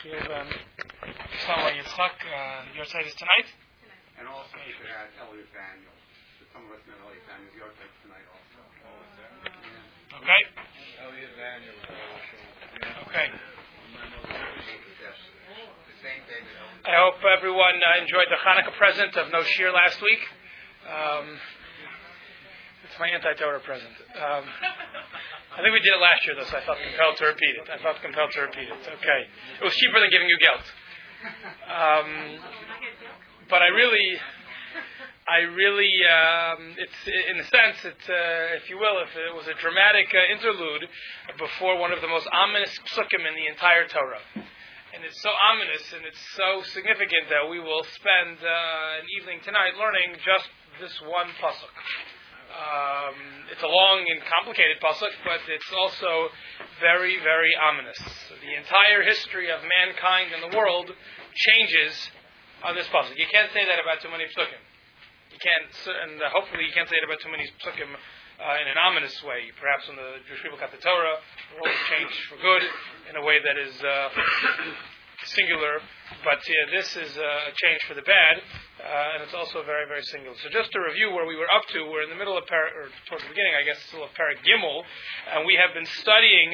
Yitzchak, your side is tonight? And also you could add Elliot Daniels. Some of us know Elliot Daniels. Your side tonight also. Okay. Elliot Daniels. Okay. I hope everyone enjoyed the Hanukkah present of no shir last week. It's my anti-Torah present. I think we did it last year, though, so I felt compelled to repeat it. Okay. It was cheaper than giving you gelt. But I really, it's in a sense, if you will, if it was a dramatic interlude before one of the most ominous psukim in the entire Torah. And it's so ominous and it's so significant that we will spend an evening tonight learning just this one pasuk. It's a long and complicated pasuk, but it's also very, very ominous. The entire history of mankind in the world changes on this pasuk. You can't say that about too many psukim. You can't, and hopefully you can't say it about too many psukim in an ominous way. Perhaps when the Jewish people got the Torah, the world changed for good in a way that is singular. But this is a change for the bad, and it's also very, very singular. So just to review where we were up to, we're in the middle of or towards the beginning, I guess, still of Parak Gimel, and we have been studying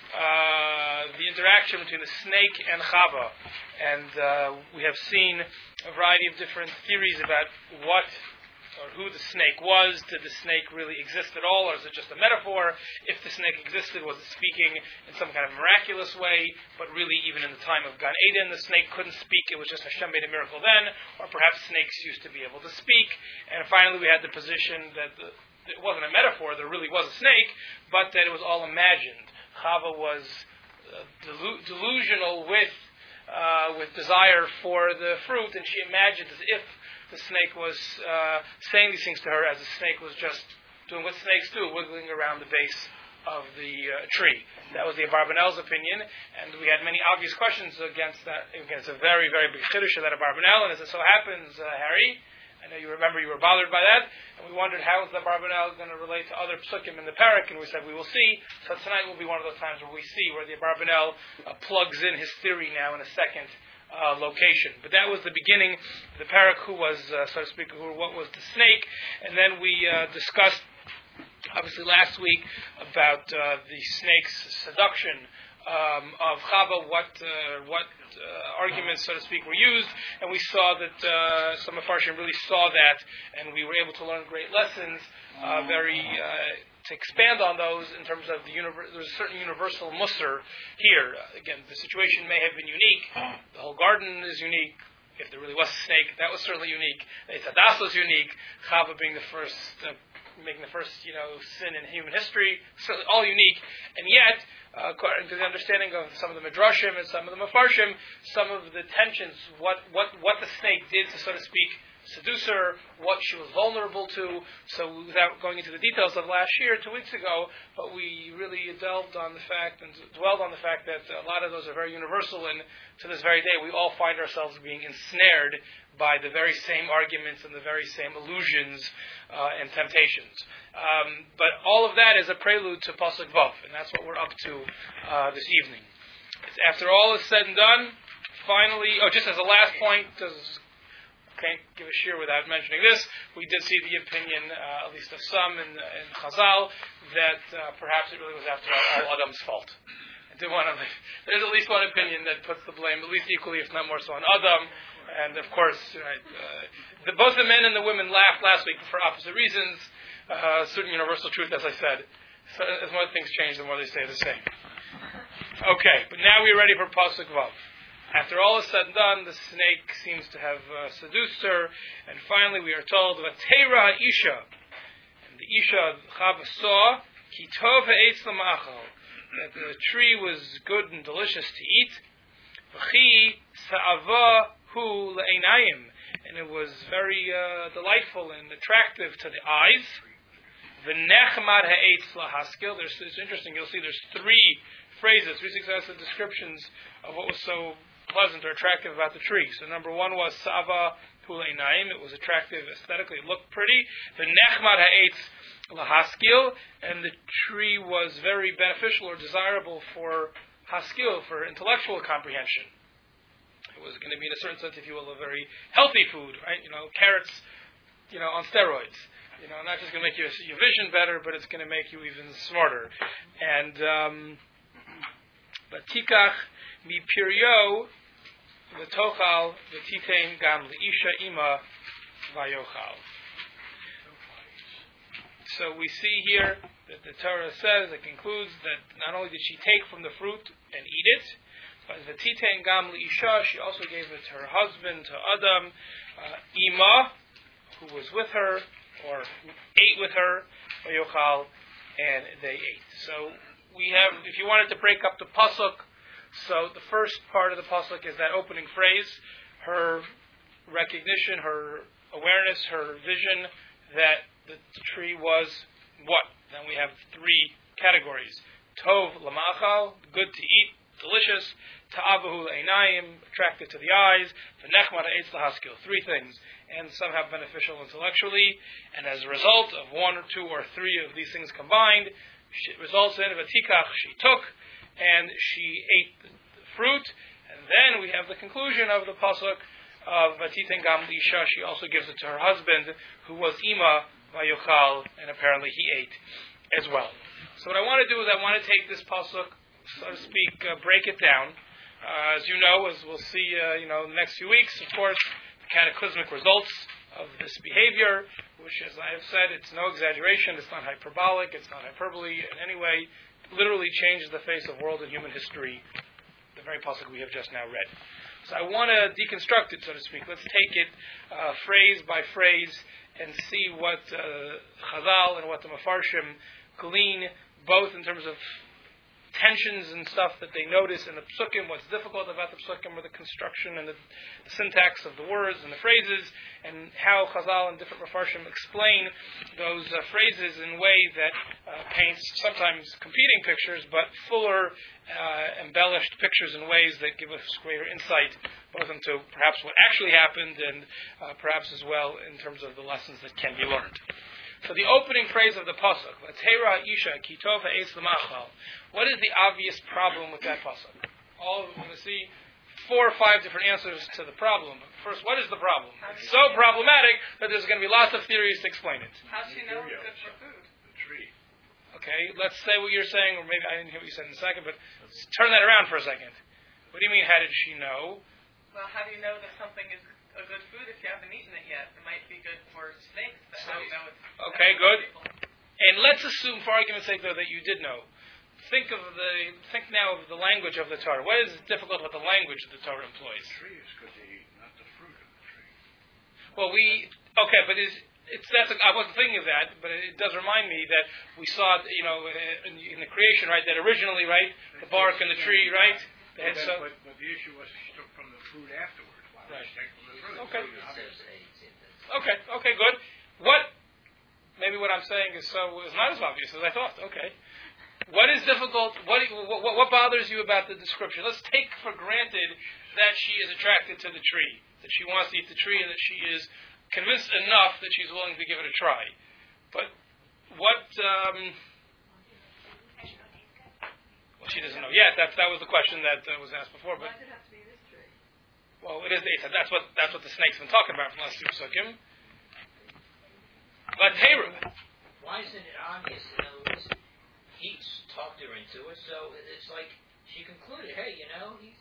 the interaction between the snake and Chava, and we have seen a variety of different theories about what or who the snake was. Did the snake really exist at all, or is it just a metaphor? If the snake existed, was it speaking in some kind of miraculous way? But really, even in the time of Gan Eden, the snake couldn't speak. It was just Hashem made a miracle then, or perhaps snakes used to be able to speak. And finally, we had the position that it wasn't a metaphor, there really was a snake, but that it was all imagined. Chava was delusional with desire for the fruit, and she imagined as if the snake was saying these things to her, as the snake was just doing what snakes do, wiggling around the base of the tree. That was the Abarbanel's opinion, and we had many obvious questions against that. Against a very, very big chiddush of that Abarbanel, and as it so happens, Harry, I know you remember you were bothered by that, and we wondered how is the Abarbanel going to relate to other psukim in the parak, and we said we will see. So tonight will be one of those times where we see where the Abarbanel plugs in his theory now in a second location. But that was the beginning. The parak, who was, so to speak, what was the snake, and then we discussed, obviously last week, about the snake's seduction of Chava, what arguments, so to speak, were used, and we saw that some of Farshim really saw that, and we were able to learn great lessons, to expand on those in terms of there's a certain universal musar here. Again, the situation may have been unique. The whole garden is unique. If there really was a snake, that was certainly unique. Eitz Hadas was unique. Chava being the first, making the first, sin in human history, certainly all unique. And yet, according to the understanding of some of the Midrashim and some of the Mefarshim, some of the tensions, what the snake did to, so to speak, seduce her, what she was vulnerable to. So without going into the details of last year, 2 weeks ago, but we really dwelled on the fact that a lot of those are very universal, and to this very day we all find ourselves being ensnared by the very same arguments and the very same illusions and temptations. But all of that is a prelude to Pasuk Vav, and that's what we're up to this evening. After all is said and done, finally, just as a last point, can't give a shir without mentioning this. We did see the opinion, at least of some in Chazal, that perhaps it really was after all Adam's fault. There's at least one opinion that puts the blame, at least equally, if not more so, on Adam. And of course, both the men and the women laughed last week for opposite reasons. Certain universal truth, as I said. So as more things change, the more they stay the same. Okay, but now we're ready for Pasuk Vav. After all is said and done, the snake seems to have seduced her, and finally we are told, Vatera Isha, and the Isha Chava saw, Ki tov ha'etz l'ma'achal, that the tree was good and delicious to eat, V'chi sa'ava hu le'einayim, and it was very delightful and attractive to the eyes. V'nechmad ha'etz lahaskil, it's interesting, you'll see there's 3 phrases, 3 successive descriptions of what was so pleasant or attractive about the tree. So number 1 was Sa'ava Huleinayim. It was attractive aesthetically. It looked pretty. The Nechmad Ha'etz Lahaskil. And the tree was very beneficial or desirable for Haskil, for intellectual comprehension. was going to be, in a certain sense, if you will, a very healthy food, right? Carrots, on steroids. Not just going to make your vision better, but it's going to make you even smarter. And Batikach mi piryo v'tochal v'titein gam leisha ima vayochal. So we see here that the Torah says, it concludes that not only did she take from the fruit and eat it, but v'titein gam leisha, she also gave it to her husband, to Adam, ima, who was with her, or ate with her, vayochal, and they ate. So we have, if you wanted to break up the pasuk, so the first part of the pasuk is that opening phrase, her recognition, her awareness, her vision that the tree was what? Then we have three categories. Tov lamachal, good to eat, delicious. Ta'avahu le'einayim, attracted to the eyes. V'nechmad ha'etz lahaskil, three things. And somehow beneficial intellectually. And as a result of one or two or three of these things combined, it results in Vatikach, she took, and she ate the fruit. And then we have the conclusion of the pasuk of Vatiten Gam Isha. She also gives it to her husband, who was Ima Vayochal, and apparently he ate as well. So what I want to do is I want to take this pasuk, so to speak, break it down. As you know, as we'll see, in the next few weeks, of course, the cataclysmic results of this behavior, which, as I have said, it's no exaggeration, it's not hyperbolic, it's not hyperbole in any way, literally changes the face of world and human history, the very pasuk we have just now read. So I want to deconstruct it, so to speak. Let's take it phrase by phrase and see what Chazal and what the Mefarshim glean, both in terms of tensions and stuff that they notice in the psukim, what's difficult about the psukim, or the construction and the syntax of the words and the phrases, and how Chazal and different Mefarshim explain those phrases in a way that paints sometimes competing pictures, but fuller, embellished pictures in ways that give us greater insight, both into perhaps what actually happened and perhaps as well in terms of the lessons that can be learned. So the opening phrase of the pasuk, Vatera Isha Kitov Ha'etz L'Machal. What is the obvious problem with that pasuk? We're going to see 4 or 5 different answers to the problem. But first, what is the problem? It's so problematic that there's going to be lots of theories to explain it. How does she know it's good for food? The tree. Okay, let's say what you're saying, or maybe I didn't hear what you said in a second, but let's turn that around for a second. What do you mean, how did she know? Well, how do you know that something is a good food if you haven't eaten it yet? It might be good for snakes, but how do you know it's okay, good. And let's assume, for argument's sake, though, that you did know. Think now of the language of the Torah. What is difficult about the language that the Torah employs? The tree is good to eat, not the fruit of the tree. Well, I wasn't thinking of that, but it does remind me that we saw, in the creation, right, that originally, right, the bark and the tree, right? But the issue was she took from the fruit afterwards. Why Right. she take from the fruit? Okay, good. Maybe what I'm saying is not as obvious as I thought. Okay. What is difficult? What bothers you about the description? Let's take for granted that she is attracted to the tree, that she wants to eat the tree, and that she is convinced enough that she's willing to give it a try. But what? Well, she doesn't know yet. That was the question that was asked before. But why does it have to be this tree? well, it is the Eitzah. That's what the snake's been talking about from last two psukim. But Teru. Why isn't it obvious? In other words, he talked her into it, so it's like she concluded, hey, he's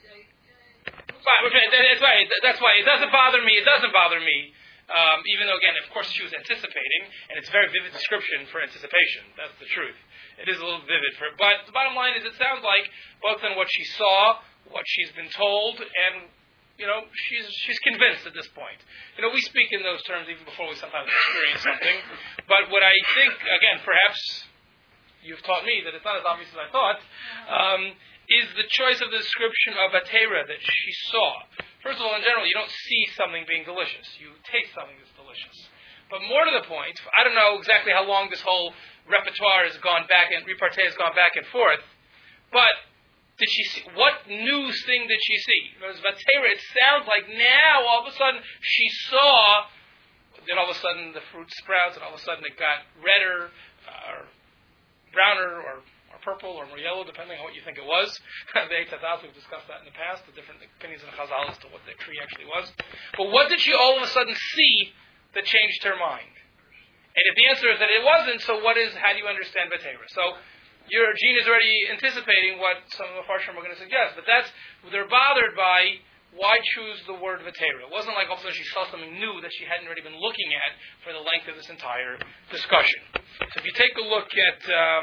That's right. That's why it doesn't bother me. Even though, again, of course, she was anticipating, and it's a very vivid description for anticipation. That's the truth. It is a little vivid but the bottom line is, it sounds like both in what she saw, what she's been told, and she's convinced at this point. We speak in those terms even before we sometimes experience something. But what I think, again, perhaps you've taught me that it's not as obvious as I thought, is the choice of the description of Atera that she saw. First of all, in general, you don't see something being delicious. You taste something that's delicious. But more to the point, I don't know exactly how long this whole repertoire has gone back and repartee has gone back and forth, but did she see, what new thing did she see? It sounds like now, all of a sudden, she saw, then all of a sudden the fruit sprouts, and all of a sudden it got redder, or browner, or more purple or more yellow, depending on what you think it was. The Eitz Hadas, we've discussed that in the past, the different opinions in Chazal as to what the tree actually was. But what did she all of a sudden see that changed her mind? And if the answer is that it wasn't, so how do you understand Vatera? So your gene is already anticipating what some of the Farshim are going to suggest, but they're bothered by why choose the word Vatera. It wasn't like all of a sudden she saw something new that she hadn't already been looking at for the length of this entire discussion. So if you take a look at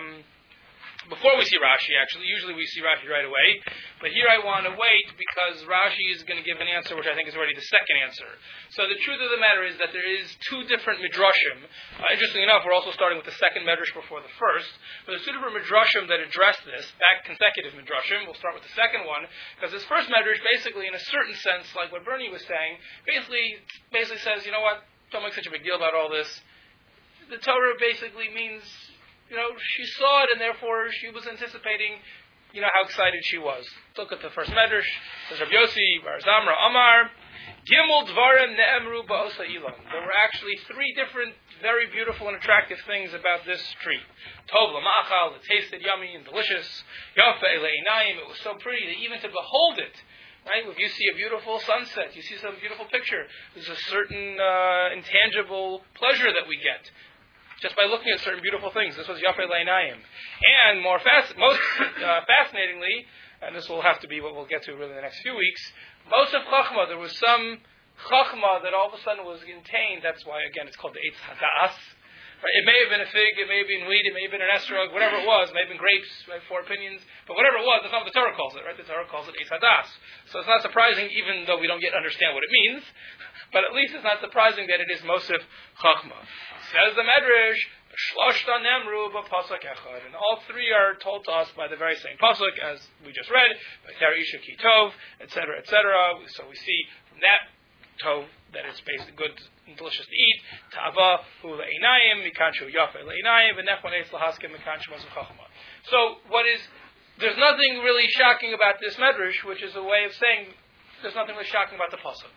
before we see Rashi, actually, usually we see Rashi right away, but here I want to wait because Rashi is going to give an answer which I think is already the second answer. So the truth of the matter is that there is two different midrashim. Interestingly enough, we're also starting with the second midrash before the first, but there's two different midrashim that address this, back consecutive midrashim. We'll start with the second one, because this first midrash basically, in a certain sense, like what Bernie was saying, basically says, you know what, don't make such a big deal about all this. The Torah basically means, she saw it, and therefore she was anticipating, how excited she was. Look at the first medrash. There's Rabbi Yossi, Bar Zamra, Amar, Gimel Dvarim Ne'emru Ba'osa Ilan. There were actually three different, very beautiful and attractive things about this tree. Tov L'ma'achal, it tasted yummy and delicious. Yafa Eleinayim, it was so pretty that even to behold it, right? If you see a beautiful sunset, you see some beautiful picture, there's a certain intangible pleasure that we get just by looking at certain beautiful things. This was Yafei Leinayim. And most fascinatingly, and this will have to be what we'll get to really in the next few weeks, most of Chachma, there was some Chachma that all of a sudden was contained. That's why, again, it's called the Eitz Hadas. Right? It may have been a fig, it may have been wheat, it may have been an estrog, whatever it was. It may have been grapes, right? 4 opinions. But whatever it was, that's not what the Torah calls it, right? The Torah calls it Eitz Hadas. So it's not surprising, even though we don't yet understand what it means, but at least it's not surprising that it is Mosif Chachma. Says the Medrash, Shloshta Nemru b'Pasuk Echad, and all three are told to us by the very same pasuk as we just read, Vatera Isha Ki Tov, etc., etc. So we see from that Tov that it's basically good and delicious to eat. Ta'ava hu le'inayim, mikanshu yafe le'inayim, v'nechon eitz lahaskim, mikanshu mazu chachma. So there's nothing really shocking about this medrash, which is a way of saying there's nothing really shocking about the pasuk.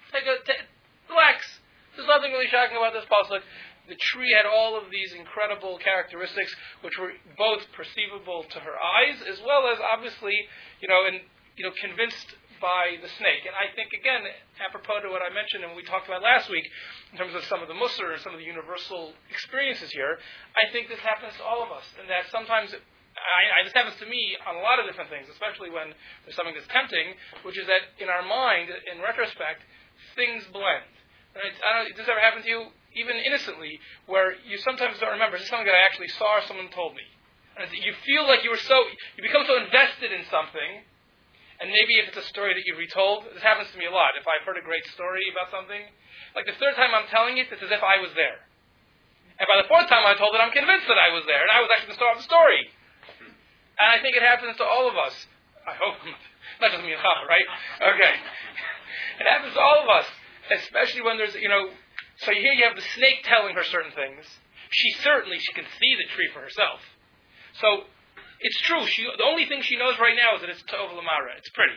Relax. There's nothing really shocking about this pasuk. The tree had all of these incredible characteristics, which were both perceivable to her eyes, as well as obviously, convinced by the snake. And I think, again, apropos to what I mentioned and we talked about last week, in terms of some of the Musar and some of the universal experiences here, I think this happens to all of us. And that sometimes, this happens to me on a lot of different things, especially when there's something that's tempting, which is that in our mind, in retrospect, things blend. Right? Does this ever happen to you, even innocently, where you sometimes don't remember, this is something that I actually saw or someone told me. And you feel like you become so invested in something, and maybe if it's a story that you've retold, this happens to me a lot. If I've heard a great story about something, like the third time I'm telling it, it's as if I was there. And by the fourth time I told it, I'm convinced that I was there, and I was actually the star of the story. And I think it happens to all of us. I hope, not just me and Chava, right? Okay. It happens to all of us, especially when there's, so here you have the snake telling her certain things. She can see the tree for herself. So, it's true. The only thing she knows right now is that it's Tov L'Mara. It's pretty.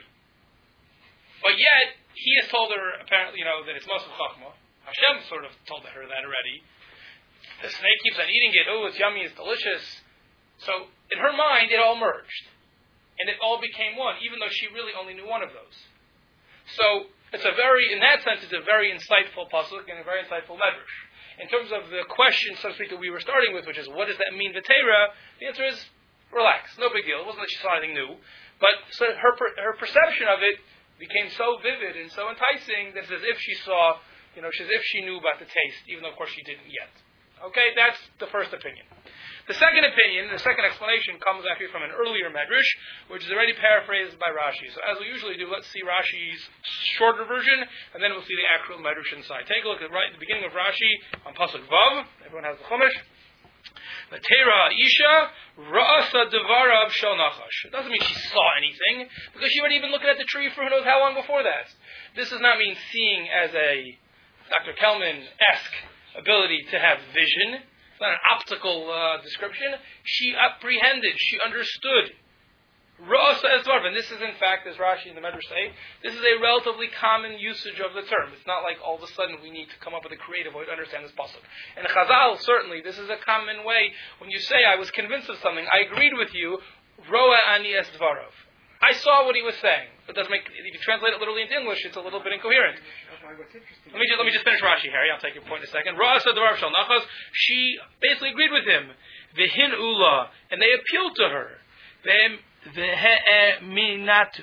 But yet, he has told her, apparently, that it's Moshe Chachma. Hashem sort of told her that already. The snake keeps on eating it. Oh, it's yummy, it's delicious. So, in her mind, it all merged. And it all became one, even though she really only knew one of those. So, in that sense, it's a very insightful pasuk and a very insightful medrash. In terms of the question, so to speak, that we were starting with, which is, what does that mean, Vatera? The answer is, relax, no big deal. It wasn't that she saw anything new. But so her perception of it became so vivid and so enticing that it's as if she saw, as if she knew about the taste, even though, of course, she didn't yet. Okay, that's the first opinion. The second opinion, the second explanation, comes actually from an earlier medrash, which is already paraphrased by Rashi. So as we usually do, let's see Rashi's shorter version, and then we'll see the actual medrash inside. Take a look at right at the beginning of Rashi on Pasuk Vav. Everyone has the Chumash. Vatera Isha Ra'asa Devarav Shel Nachash. It doesn't mean she saw anything, because she wasn't even looking at the tree for who knows how long before that. This does not mean seeing as a Dr. Kelman-esque ability to have vision. It's not an optical description. She apprehended, she understood Ra'asa esvarv, and this is in fact, as Rashi and the Medrash say, this is a relatively common usage of the term. It's not like all of a sudden we need to come up with a creative way to understand this pasuk. And Chazal, certainly, this is a common way. When you say, I was convinced of something, I agreed with you, Ro'a ani es dvarov. I saw what he was saying. It doesn't make, if you translate it literally into English, it's a little bit incoherent. Let me just finish Rashi, Harry. I'll take your point in a second. Ra'asa dvarov shel Nachas. She basically agreed with him. V'hin ula, and they appealed to her. Ve'eminatu,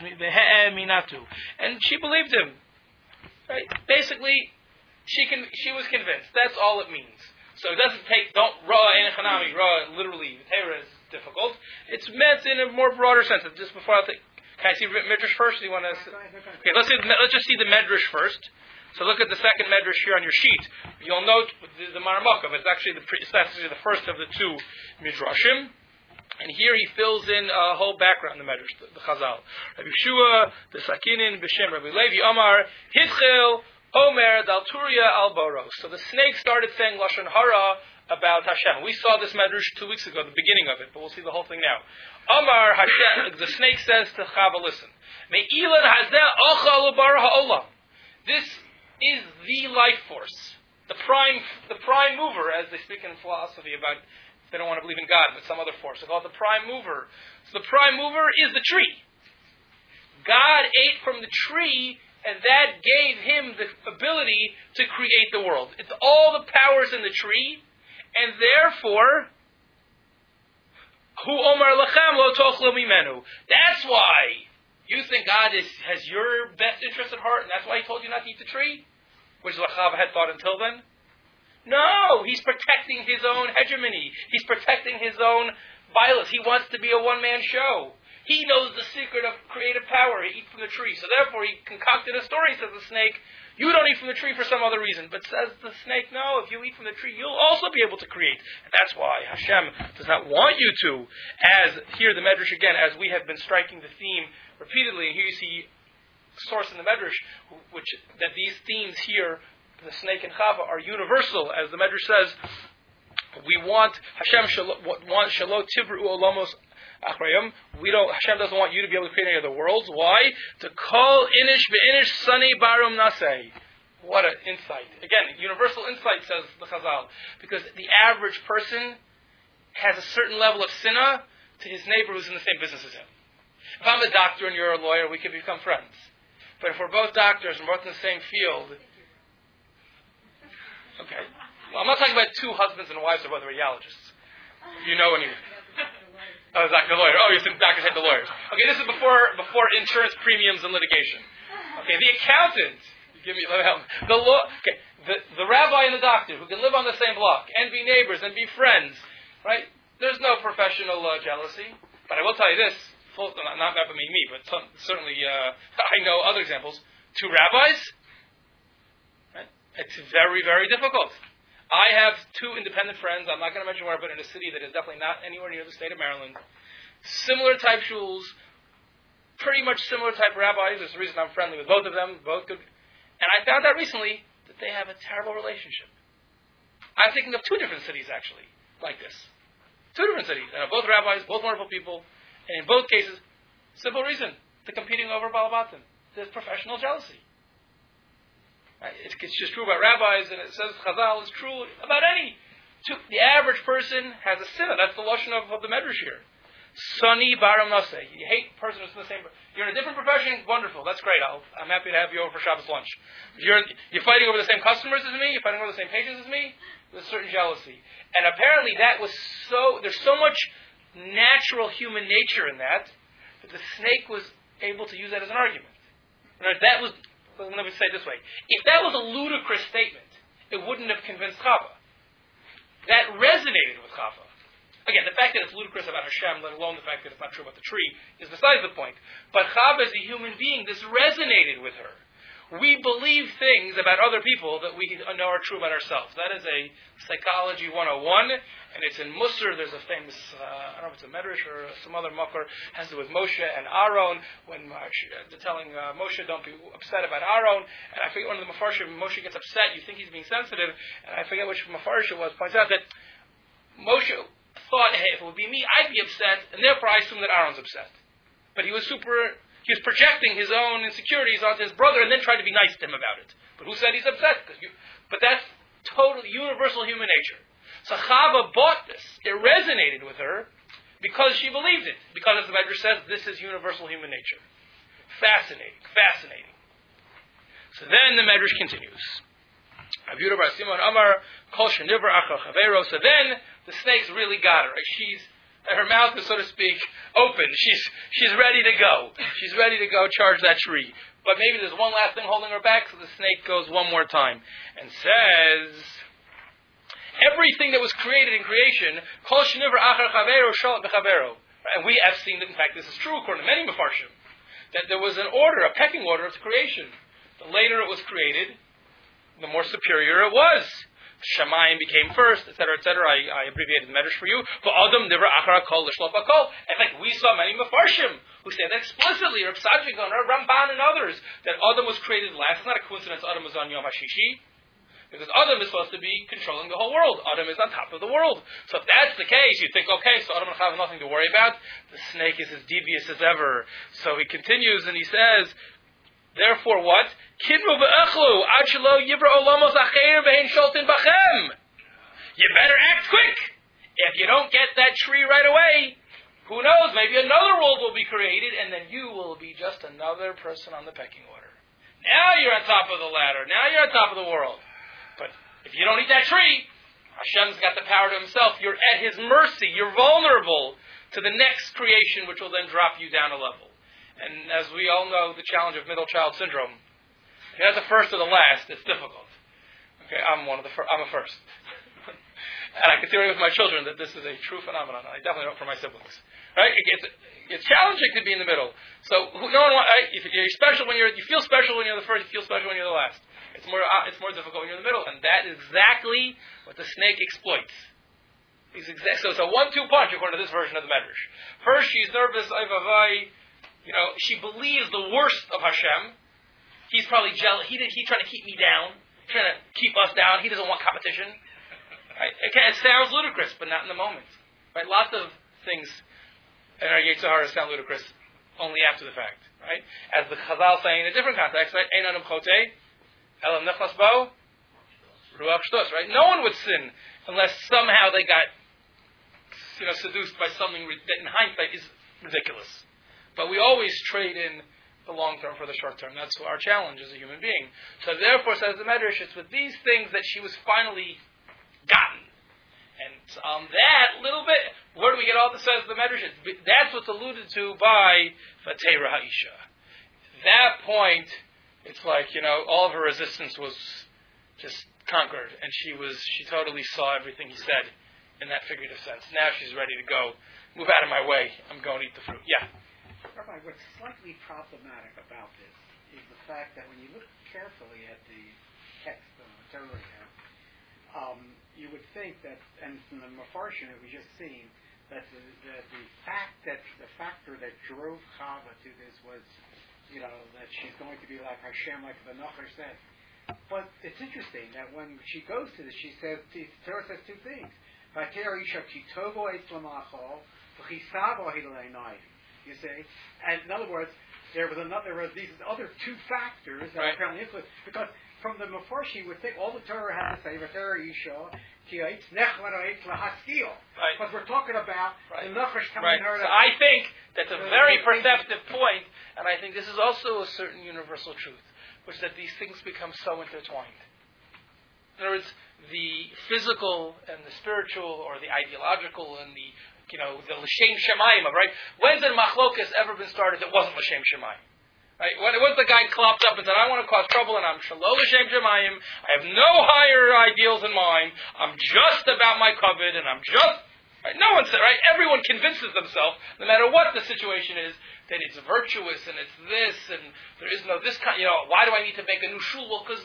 and she believed him. Right? Basically, she was convinced. That's all it means. So it doesn't take raw enechanami, raw literally. Torah is difficult. It's meant in a more broader sense. Just before I think, can I see Medrash first? Do you want to? Okay, let's just see the Medrash first. So look at the second Medrash here on your sheet. You'll note the Maramokov. It's actually the first of the two Midrashim. And here he fills in a whole background, the Medrash, the Chazal. Rabbi Shua, the Sakinin, B'Shem, Rabbi Levi, Omar, Hizchil, Omer, Dalturia, Alboros. So the snake started saying Lashon Hara about Hashem. We saw this Medrash 2 weeks ago, the beginning of it, but we'll see the whole thing now. Omar, Hashem, the snake says to Chava, listen, Me'ilan hazeh ochal ubar ha'olam. This is the life force, the prime mover, as they speak in philosophy about. They don't want to believe in God, but some other force. They call it the prime mover. So the prime mover is the tree. God ate from the tree, and that gave him the ability to create the world. It's all the powers in the tree, and therefore, Hu Omar Lachem Lo Tochlo Mimenu. That's why you think God has your best interest at heart, and that's why he told you not to eat the tree, which Lachava had thought until then. No, he's protecting his own hegemony. He's protecting his own violence. He wants to be a one-man show. He knows the secret of creative power. He eats from the tree. So therefore, he concocted a story, says the snake. You don't eat from the tree for some other reason. But says the snake, no, if you eat from the tree, you'll also be able to create. And that's why Hashem does not want you to. As here the Medrash again, as we have been striking the theme repeatedly, and here you see source in the Medrash, that these themes here, the snake and Chava, are universal, as the Medrash says. We want Hashem shelo tivru olamos achrayim. Hashem doesn't want you to be able to create any other worlds. Why? To call inish beinish sunny barum nasei. What an insight! Again, universal insight, says the Chazal, because the average person has a certain level of sinah to his neighbor who's in the same business as him. If I'm a doctor and you're a lawyer, we can become friends. But if we're both doctors and both in the same field. Okay. Well, I'm not talking about two husbands and wives or both radiologists. You know any. Oh, Dr. Lawyer. Oh, you said doctors hate the lawyers. Okay, this is before insurance premiums and litigation. Okay, the accountant. Give me help. The rabbi and the doctor who can live on the same block and be neighbors and be friends. Right? There's no professional jealousy. But I will tell you this. Not about me, but certainly I know other examples. Two rabbis. It's very, very difficult. I have two independent friends. I'm not going to mention where, but in a city that is definitely not anywhere near the state of Maryland. Similar type shuls, pretty much similar type rabbis. There's a reason I'm friendly with both of them. Both good. And I found out recently that they have a terrible relationship. I'm thinking of two different cities, actually, like this. Two different cities. And both rabbis, both wonderful people. And in both cases, simple reason. They're competing over Balabatim. There's professional jealousy. It's just true about rabbis, and it says Chazal is true about any. The average person has a sinner. That's the lashon of the Medrash here. Sani baram naseh. You hate a person who's in the same. You're in a different profession. Wonderful. That's great. I'm happy to have you over for Shabbos lunch. You're fighting over the same customers as me. You're fighting over the same patients as me. There's certain jealousy, and apparently that was so. There's so much natural human nature in that the snake was able to use that as an argument. That was. Let me say it this way. If that was a ludicrous statement, it wouldn't have convinced Chava. That resonated with Chava. Again, the fact that it's ludicrous about Hashem, let alone the fact that it's not true about the tree, is besides the point. But Chava, as a human being, this resonated with her. We believe things about other people that we know are true about ourselves. That is a Psychology 101, and it's in Musar. There's a famous, I don't know if it's a Medrash or some other makar, has to do with Moshe and Aaron, when they're telling Moshe, don't be upset about Aaron. And I forget one of the Mefarshim, Moshe gets upset, you think he's being sensitive, and I forget which Mefarshim it was, points out that Moshe thought, hey, if it would be me, I'd be upset, and therefore I assume that Aaron's upset. but he was projecting his own insecurities onto his brother and then tried to be nice to him about it. But who said he's upset? But that's totally universal human nature. So Chava bought this. It resonated with her because she believed it. Because, as the Medrash says, this is universal human nature. Fascinating. So then the Medrash continues. So then the snakes really got her. Her mouth is, so to speak, open. She's ready to go. She's ready to go charge that tree. But maybe there's one last thing holding her back, so the snake goes one more time and says, everything that was created in creation, and we have seen that, in fact, this is true according to many Mefarshim, that there was an order, a pecking order of creation. The later it was created, the more superior it was. Shamayim became first, etc., etc. I abbreviated the Medrash for you. But Adam never achara kol l'shlof hakol. In fact, we saw many Mefarshim who say that explicitly, Reb Tzaddik Gaon, Ramban, and others, that Adam was created last. It's not a coincidence Adam was on Yom HaShishi, because Adam is supposed to be controlling the whole world. Adam is on top of the world. So if that's the case, you think, okay, so Adam and Chava have nothing to worry about. The snake is as devious as ever. So he continues and he says, therefore what? You better act quick. If you don't get that tree right away, who knows, maybe another world will be created, and then you will be just another person on the pecking order. Now you're on top of the ladder. Now you're on top of the world. But if you don't eat that tree, Hashem's got the power to himself. You're at his mercy. You're vulnerable to the next creation, which will then drop you down a level. And as we all know, the challenge of middle child syndrome, if you're not the first or the last, it's difficult. Okay, I'm a first. And I can see with my children that this is a true phenomenon. I definitely know it for my siblings. Right? It's challenging to be in the middle. So if you're special you feel special when you're the first, you feel special when you're the last. It's more difficult when you're in the middle. And that is exactly what the snake exploits. So it's a 1-2 punch according to this version of the Medrash. First, she's nervous, she believes the worst of Hashem. He's probably jealous. He's trying to keep me down. He's trying to keep us down. He doesn't want competition. Right? It sounds ludicrous, but not in the moment. Right? Lots of things in our Yetzer Hara sound ludicrous only after the fact. Right? As the Chazal say in a different context, right? Ein adam chotei, elam nechlas bo, ruach shtos. Right? No one would sin unless somehow they got seduced by something that in hindsight is ridiculous. But we always trade in the long term for the short term. That's our challenge as a human being. So therefore, says the Medrash, it's with these things that she was finally gotten. And on that little bit, where do we get all this, says the Medrash? That's what's alluded to by Vatera Ha'isha. That point, it's like, all of her resistance was just conquered, and she totally saw everything he said in that figurative sense. Now she's ready to go. Move out of my way. I'm going to eat the fruit. Yeah. Rabbi, what's slightly problematic about this is the fact that when you look carefully at the text of the Torah here, you would think that, and from the Mefarshim that we just seen, that the factor that drove Chava to this was, that she's going to be like Hashem, like the Nachash said. But it's interesting that when she goes to this, she says, the Torah says two things. You see, and in other words, there were these other two factors that apparently influenced, because from the Mefarshim, you would think all the Torah had to say, because we're talking about the Nachash coming her. So I think that's a very perceptive point, and I think this is also a certain universal truth, which is that these things become so intertwined. In other words, the physical and the spiritual, or the ideological and the l'shem shemayim, right? When's the machlokas ever been started that wasn't l'shem shemayim? Right? When the guy clopped up and said, I want to cause trouble and I'm shalom l'shem shemayim, I have no higher ideals in mind, I'm just about my kavod and I'm just... Right? No one said, right? Everyone convinces themselves, no matter what the situation is, that it's virtuous and it's this and there is no this kind, why do I need to make a new shul? Well, because...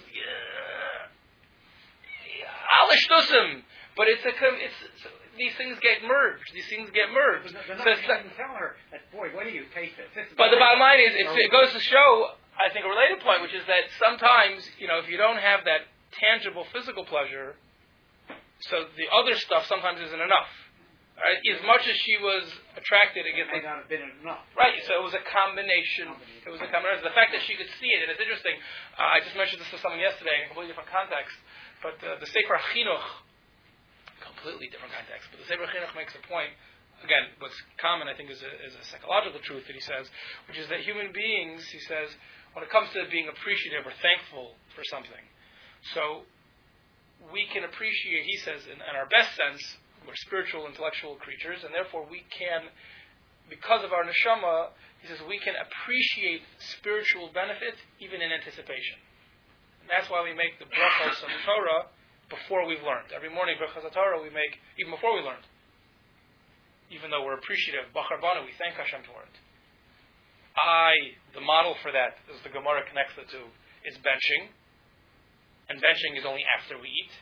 But these things get merged. These things get merged. They're not even tell her that, boy, what do you taste this? But the bottom line is, it goes to show, I think, a related point, which is that sometimes, if you don't have that tangible physical pleasure, so the other stuff sometimes isn't enough. Right? As much as she was attracted against It may not have been enough. right, so it was a combination. It was a combination. The fact that she could see it, and it's interesting. I just mentioned this to someone yesterday in a completely different context. But the Sefer Chinuch, completely different context. But the Sefer Chinuch makes a point. Again, what's common, I think, is a psychological truth that he says, which is that human beings, he says, when it comes to being appreciative or thankful for something, so we can appreciate. He says, in our best sense, we're spiritual, intellectual creatures, and therefore we can, because of our neshama, he says, we can appreciate spiritual benefit even in anticipation. And that's why we make the brachos of the Torah before we've learned. Every morning, brachos of Torah we make even before we learned. Even though we're appreciative, Bachar Banu, we thank Hashem for it. The model for that, as the Gemara connects the two, is benching. And benching is only after we eat.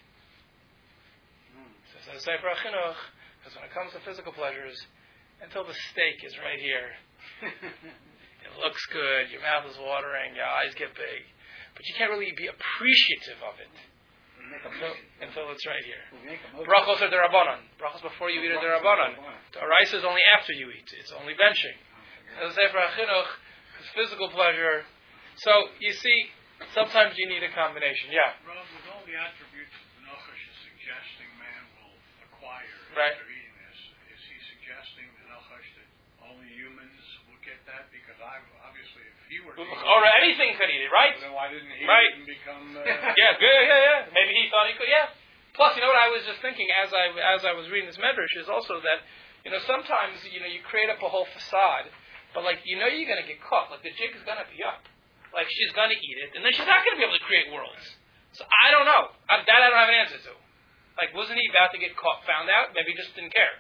So it's Sefer HaChinuch, because when it comes to physical pleasures, until the steak is right here, it looks good, your mouth is watering, your eyes get big, but you can't really be appreciative of it until it's right here. Brachos are derabanan. Brachos before you eat are derabanan. The oraisa is only after you eat. It's only benching. So Sefer HaChinuch is physical pleasure. So you see, sometimes you need a combination. Yeah. Rob, with all the attributes that the Nachash is suggesting man will acquire Right. after eating this, is he suggesting the Nachash that only humans will get that? Because obviously, if he were to eat Or anything could eat it, right? then why didn't he Right. even become... Yeah, good, yeah. Maybe he thought he could, yeah. Plus, you know what I was just thinking as I was reading this medrash is also that, sometimes, you create up a whole facade, but you're going to get caught. Like, the jig is going to be up. Like, she's going to eat it, and then she's not going to be able to create worlds. So, I don't know. That I don't have an answer to. Like, wasn't he about to get caught, found out? Maybe he just didn't care.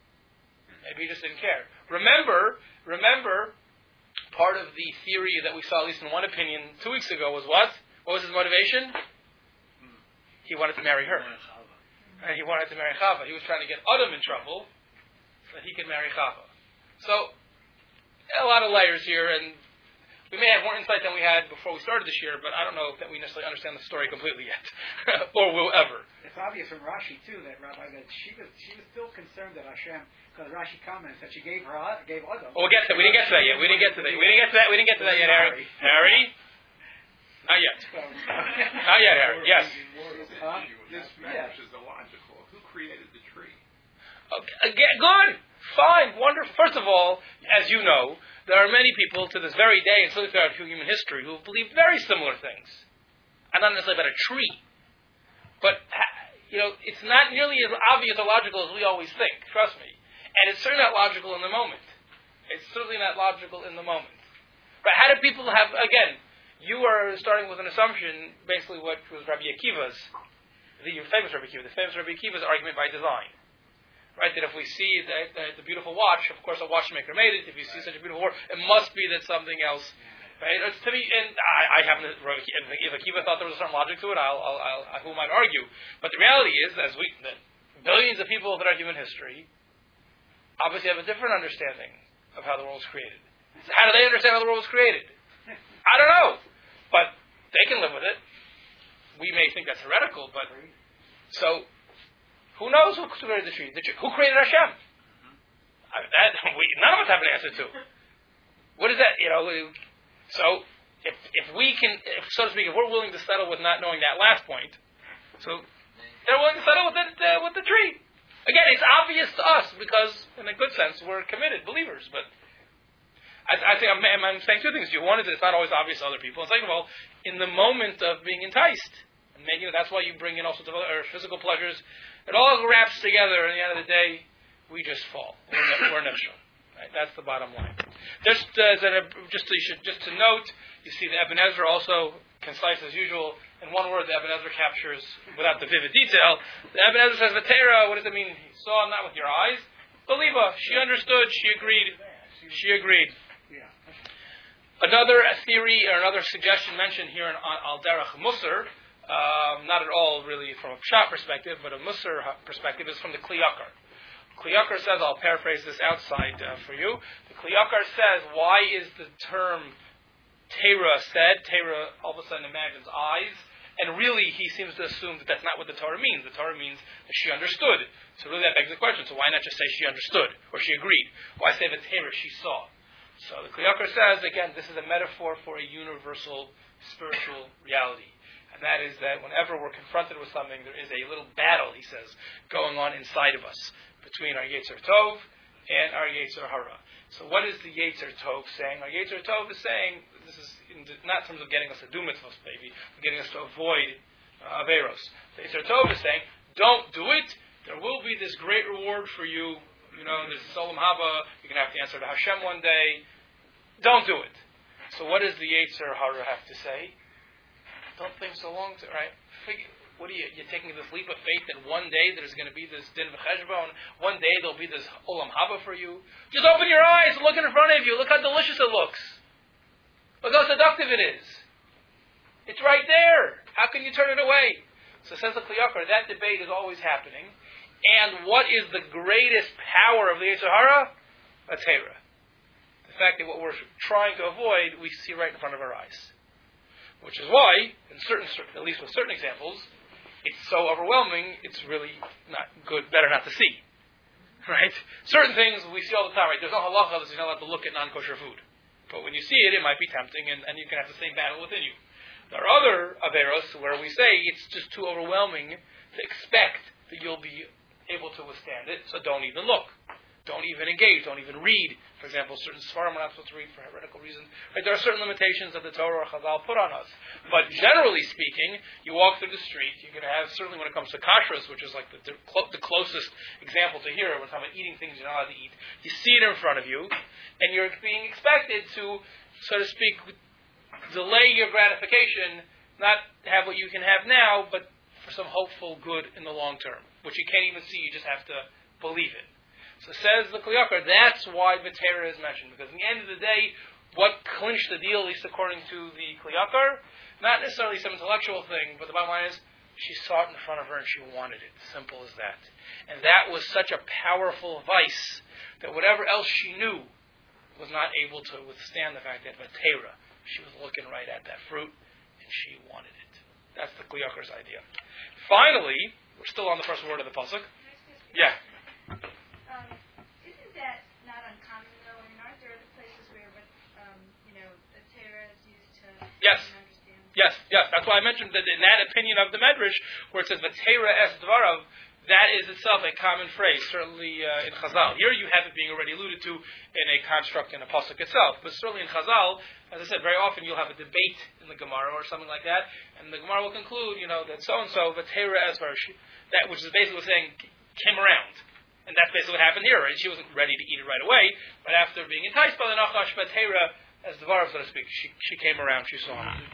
Remember, part of the theory that we saw, at least in one opinion, 2 weeks ago was what? What was his motivation? He wanted to marry her. He wanted to marry Chava. He was trying to get Adam in trouble so that he could marry Chava. So, a lot of layers here, and we may have more insight than we had before we started this year, but I don't know that we necessarily understand the story completely yet, or will ever. It's obvious from Rashi too that Rabbi that she was still concerned that Hashem, because Rashi comments that she gave Adam. Well, we'll get to that. We didn't get to that yet. We didn't get to that yet, Harry. Harry? Not yet. Not yet, Harry. Yes. This marriage is illogical. Who created the tree? Okay. Again, good. Fine. Wonderful. First of all, as you know, there are many people to this very day, and certainly throughout human history, who have believed very similar things. And not necessarily about a tree. But, it's not nearly as obvious or logical as we always think. Trust me. And it's certainly not logical in the moment. But how do people have, again, you are starting with an assumption, basically what was Rabbi Akiva's, the famous Rabbi Akiva's argument by design. Right, that if we see the beautiful watch, of course a watchmaker made it. If you see such a beautiful watch, it must be that something else. Right? It's to me, and I happen to. If Akiva thought there was a certain logic to it, who might argue? But the reality is, that billions of people throughout human history obviously have a different understanding of how the world was created. So how do they understand how the world was created? I don't know, but they can live with it. We may think that's heretical, but so. Who knows who created the tree? Who created Hashem? None of us have an answer to. What is that? So if we can, so to speak, if we're willing to settle with not knowing that last point, so they're willing to settle with the tree. Again, it's obvious to us because, in a good sense, we're committed believers. But I think I'm saying two things to you. One is that it's not always obvious to other people. And second of all, in the moment of being enticed, and that's why you bring in all sorts of other physical pleasures. It all wraps together, and at the end of the day, we just fall. We're nifshel. Right? That's the bottom line. Just to note, you see the Ibn Ezra also concise as usual. In one word, the Ibn Ezra captures, without the vivid detail, the Ibn Ezra says, "Vatera." What does it mean? He saw not with your eyes. Believa. She understood. She agreed. Another theory or another suggestion mentioned here in Al Derech Musar. Not at all really from a Pshat perspective, but a Musar perspective is from the Kli Yakar. Kli Yakar says, I'll paraphrase this outside for you. The Kli Yakar says, why is the term Tera said? Tera all of a sudden imagines eyes, And really, he seems to assume that that's not what the Torah means. The Torah means that she understood. So really that begs the question, so why not just say she understood, or she agreed? Why say Vatera, she saw? So the Kli Yakar says, again, this is a metaphor for a universal spiritual reality. And that is that whenever we're confronted with something, there is a little battle, he says, going on inside of us, between our Yetzer Tov and our Yetzer Hara. So what is the Yetzer Tov saying? Our Yetzer Tov is saying, this is not in terms of getting us to do mitzvahs, maybe, but getting us to avoid averos. The Yetzer Tov is saying, don't do it. There will be this great reward for you. You know, there's Solam Haba. You're going to have to answer to Hashem one day. Don't do it. So what does the Yetzer Hara have to say? Don't think so long, right? What are you're taking this leap of faith that one day there's going to be this din v'cheshbon, one day there'll be this olam haba for you. Just open your eyes and look in front of you. Look how delicious it looks. Look how seductive it is. It's right there. How can you turn it away? So says the Kli Yakar, that debate is always happening. And what is the greatest power of the Yetzer Hara? A Torah. The fact that what we're trying to avoid, we see right in front of our eyes. Which is why, in certain, at least with certain examples, it's so overwhelming, it's really not good, better not to see. Right? Certain things we see all the time, right? There's no halacha that you're not allowed to look at non-kosher food. But when you see it, it might be tempting, and you can have the same battle within you. There are other averos where we say it's just too overwhelming to expect that you'll be able to withstand it, so don't even look. Don't even engage. Don't even read. For example, certain svarim we're not supposed to read for heretical reasons. Right? There are certain limitations that the Torah or Chazal put on us. But generally speaking, you walk through the street, you're going to have, certainly when it comes to kashrus, which is like the closest example to here, when we're talking about eating things you're not allowed to eat, you see it in front of you, and you're being expected to, so to speak, delay your gratification, not have what you can have now, but for some hopeful good in the long term, which you can't even see, you just have to believe it. So says the Kli Yakar, that's why Vatera is mentioned, because in the end of the day, what clinched the deal, at least according to the Kli Yakar, not necessarily some intellectual thing, but the bottom line is, she saw it in front of her and she wanted it. Simple as that. And that was such a powerful vice that whatever else she knew was not able to withstand the fact that Vatera, she was looking right at that fruit and she wanted it. That's the Kli Yakar's idea. Finally, we're still on the first word of the pasuk. Yeah. Isn't that not uncommon, though? I mean, aren't there other places where, the Torah is used to Yes. understand? Yes. That's why I mentioned that in that opinion of the Medrash, where it says Vatera es dvarav, that is itself a common phrase, certainly in Chazal. Here you have it being already alluded to in a construct in a pasuk itself. But certainly in Chazal, as I said, very often you'll have a debate in the Gemara or something like that, and the Gemara will conclude, that so-and-so, Vatera es dvarav, that which is basically saying, came around. And that's basically what happened here, right? She wasn't ready to eat it right away, but after being enticed by the Nachash, Vatera as dvarav, so to speak, she came around, she saw him.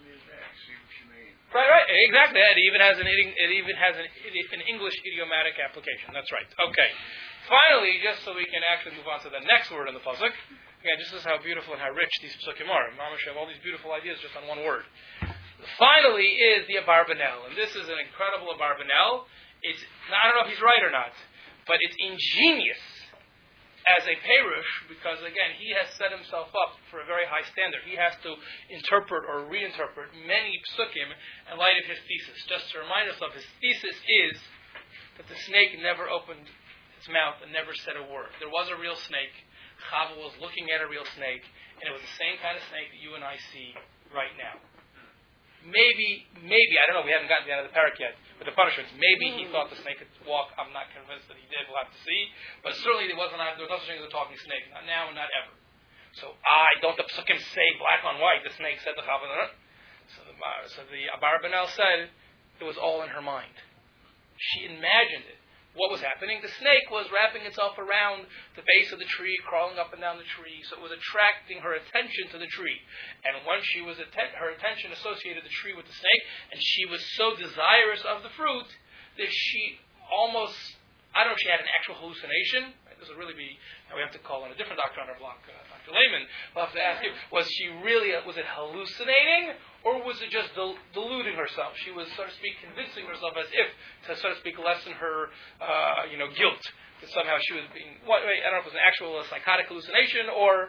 Right, exactly. It even has an English idiomatic application. That's right. Okay. Finally, just so we can actually move on to the next word in the pasuk. Again, just as how beautiful and how rich these pasukim are. Mamash have all these beautiful ideas just on one word. Finally is the Abarbanel, and this is an incredible Abarbanel. I don't know if he's right or not, but it's ingenious as a perush, because again, he has set himself up for a very high standard. He has to interpret or reinterpret many psukim in light of his thesis. Just to remind us of his thesis is that the snake never opened its mouth and never said a word. There was a real snake. Chava was looking at a real snake, and it was the same kind of snake that you and I see right now. Maybe, I don't know, we haven't gotten to the end of the parak yet, with the punishments. Maybe he thought the snake could walk. I'm not convinced that he did. We'll have to see. But certainly there was no such thing as a talking snake. Not now and not ever. So, don't the psukim say black on white, the snake said the Chava. So the Abarbanel said it was all in her mind. She imagined it. What was happening? The snake was wrapping itself around the base of the tree, crawling up and down the tree, so it was attracting her attention to the tree. And once she was her attention associated the tree with the snake, and she was so desirous of the fruit that she almost, I don't know if she had an actual hallucination. This will really be, now we have to call on a different doctor on our block, Dr. Lehman. We'll have to ask him, was it hallucinating, or was it just deluding herself? She was, so to speak, convincing herself as if to, so to speak, lessen her, guilt. That somehow she was being, I don't know if it was an actual psychotic hallucination, or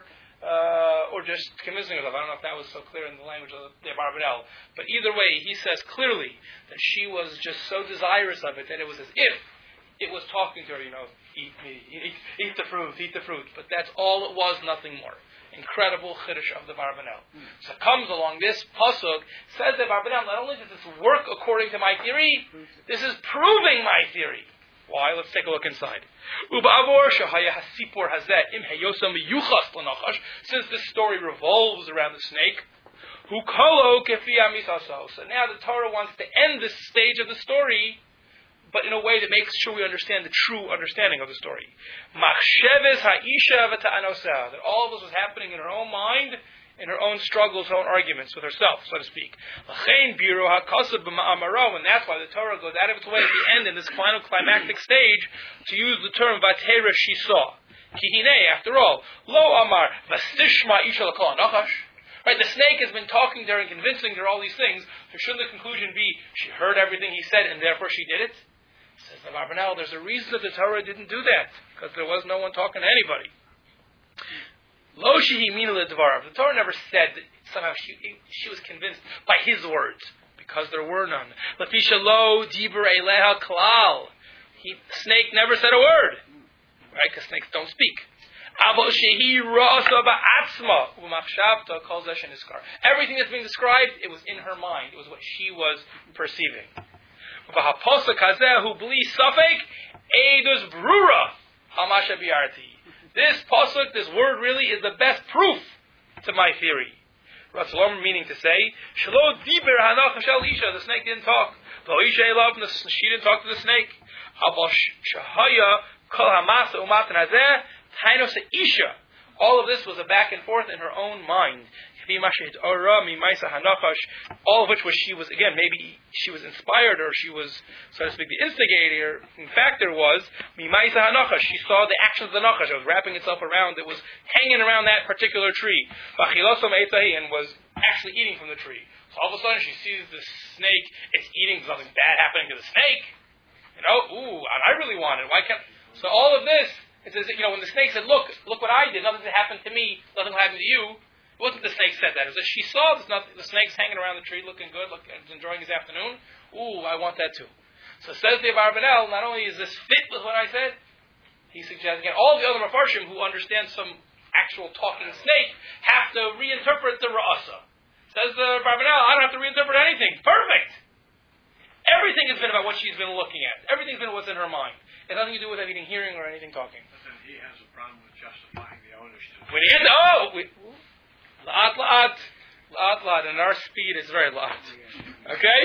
or just convincing herself. I don't know if that was so clear in the language of the Abarbanel. But either way, he says clearly that she was just so desirous of it that it was as if it was talking to her, eat me, eat the fruit, eat the fruit. But that's all it was, nothing more. Incredible chiddush of the Abarbanel. So comes along this pasuk, says the Abarbanel, not only does this work according to my theory, this is proving my theory. Why? Let's take a look inside. Since this story revolves around the snake, so now the Torah wants to end this stage of the story, but in a way that makes sure we understand the true understanding of the story. That all of this was happening in her own mind, in her own struggles, her own arguments with herself, so to speak. And that's why the Torah goes out of its way at the end, in this final climactic stage, to use the term Vatera, she saw. Kihine, after all, Lo Amar, Vastishma Isha L'Kol Nachash. Right, the snake has been talking to her and convincing her all these things, so shouldn't the conclusion be, she heard everything he said and therefore she did it? Says the Abarbanel, there's a reason that the Torah didn't do that, because there was no one talking to anybody. Lo shehi mina ledvarav. The Torah never said that somehow she was convinced by his words, because there were none. Lafisha lo dibur eleha klal. The snake never said a word, right? Because snakes don't speak. Avo shehi rasa ba'atzma u'machshavta kol zeh sheniskar. Everything that's being described, it was in her mind. It was what she was perceiving. V'hapasuk hazeh hu bli safek edus brura hamasha biarti. This pasuk, this word really is the best proof to my theory. Ratzalom meaning to say, Shelo diber hanach shel isha, the snake didn't talk. Lo isha elav, she didn't talk to the snake. Abal shahaya kol hamasa umatan hazeh tainos isha. All of this was a back and forth in her own mind. All of which was she was, again, maybe she was inspired, or she was, so to speak, the instigator. In fact, there was Mimaisa Hanachash. She saw the actions of the Nachash. It was wrapping itself around. It was hanging around that particular tree. And was actually eating from the tree. So all of a sudden she sees the snake. It's eating. There's nothing bad happening to the snake. I really want it. Why can't? So all of this, it says, when the snake said, look what I did. Nothing happened to me. Nothing will happen to you. It wasn't the snake said that. It was that she saw the snake's hanging around the tree, looking good, enjoying his afternoon. Ooh, I want that too. So says the Abarbanel, not only is this fit with what I said, he suggests, again, all the other Mefarshim who understand some actual talking snake have to reinterpret the Ra'asa. Says the Abarbanel, I don't have to reinterpret anything. Perfect! Everything has been about what she's been looking at. Everything's been what's in her mind. It has nothing to do with anything hearing or anything talking. But then he has a problem with justifying the ownership. When he gets, La'at, and our speed is very lot. Okay?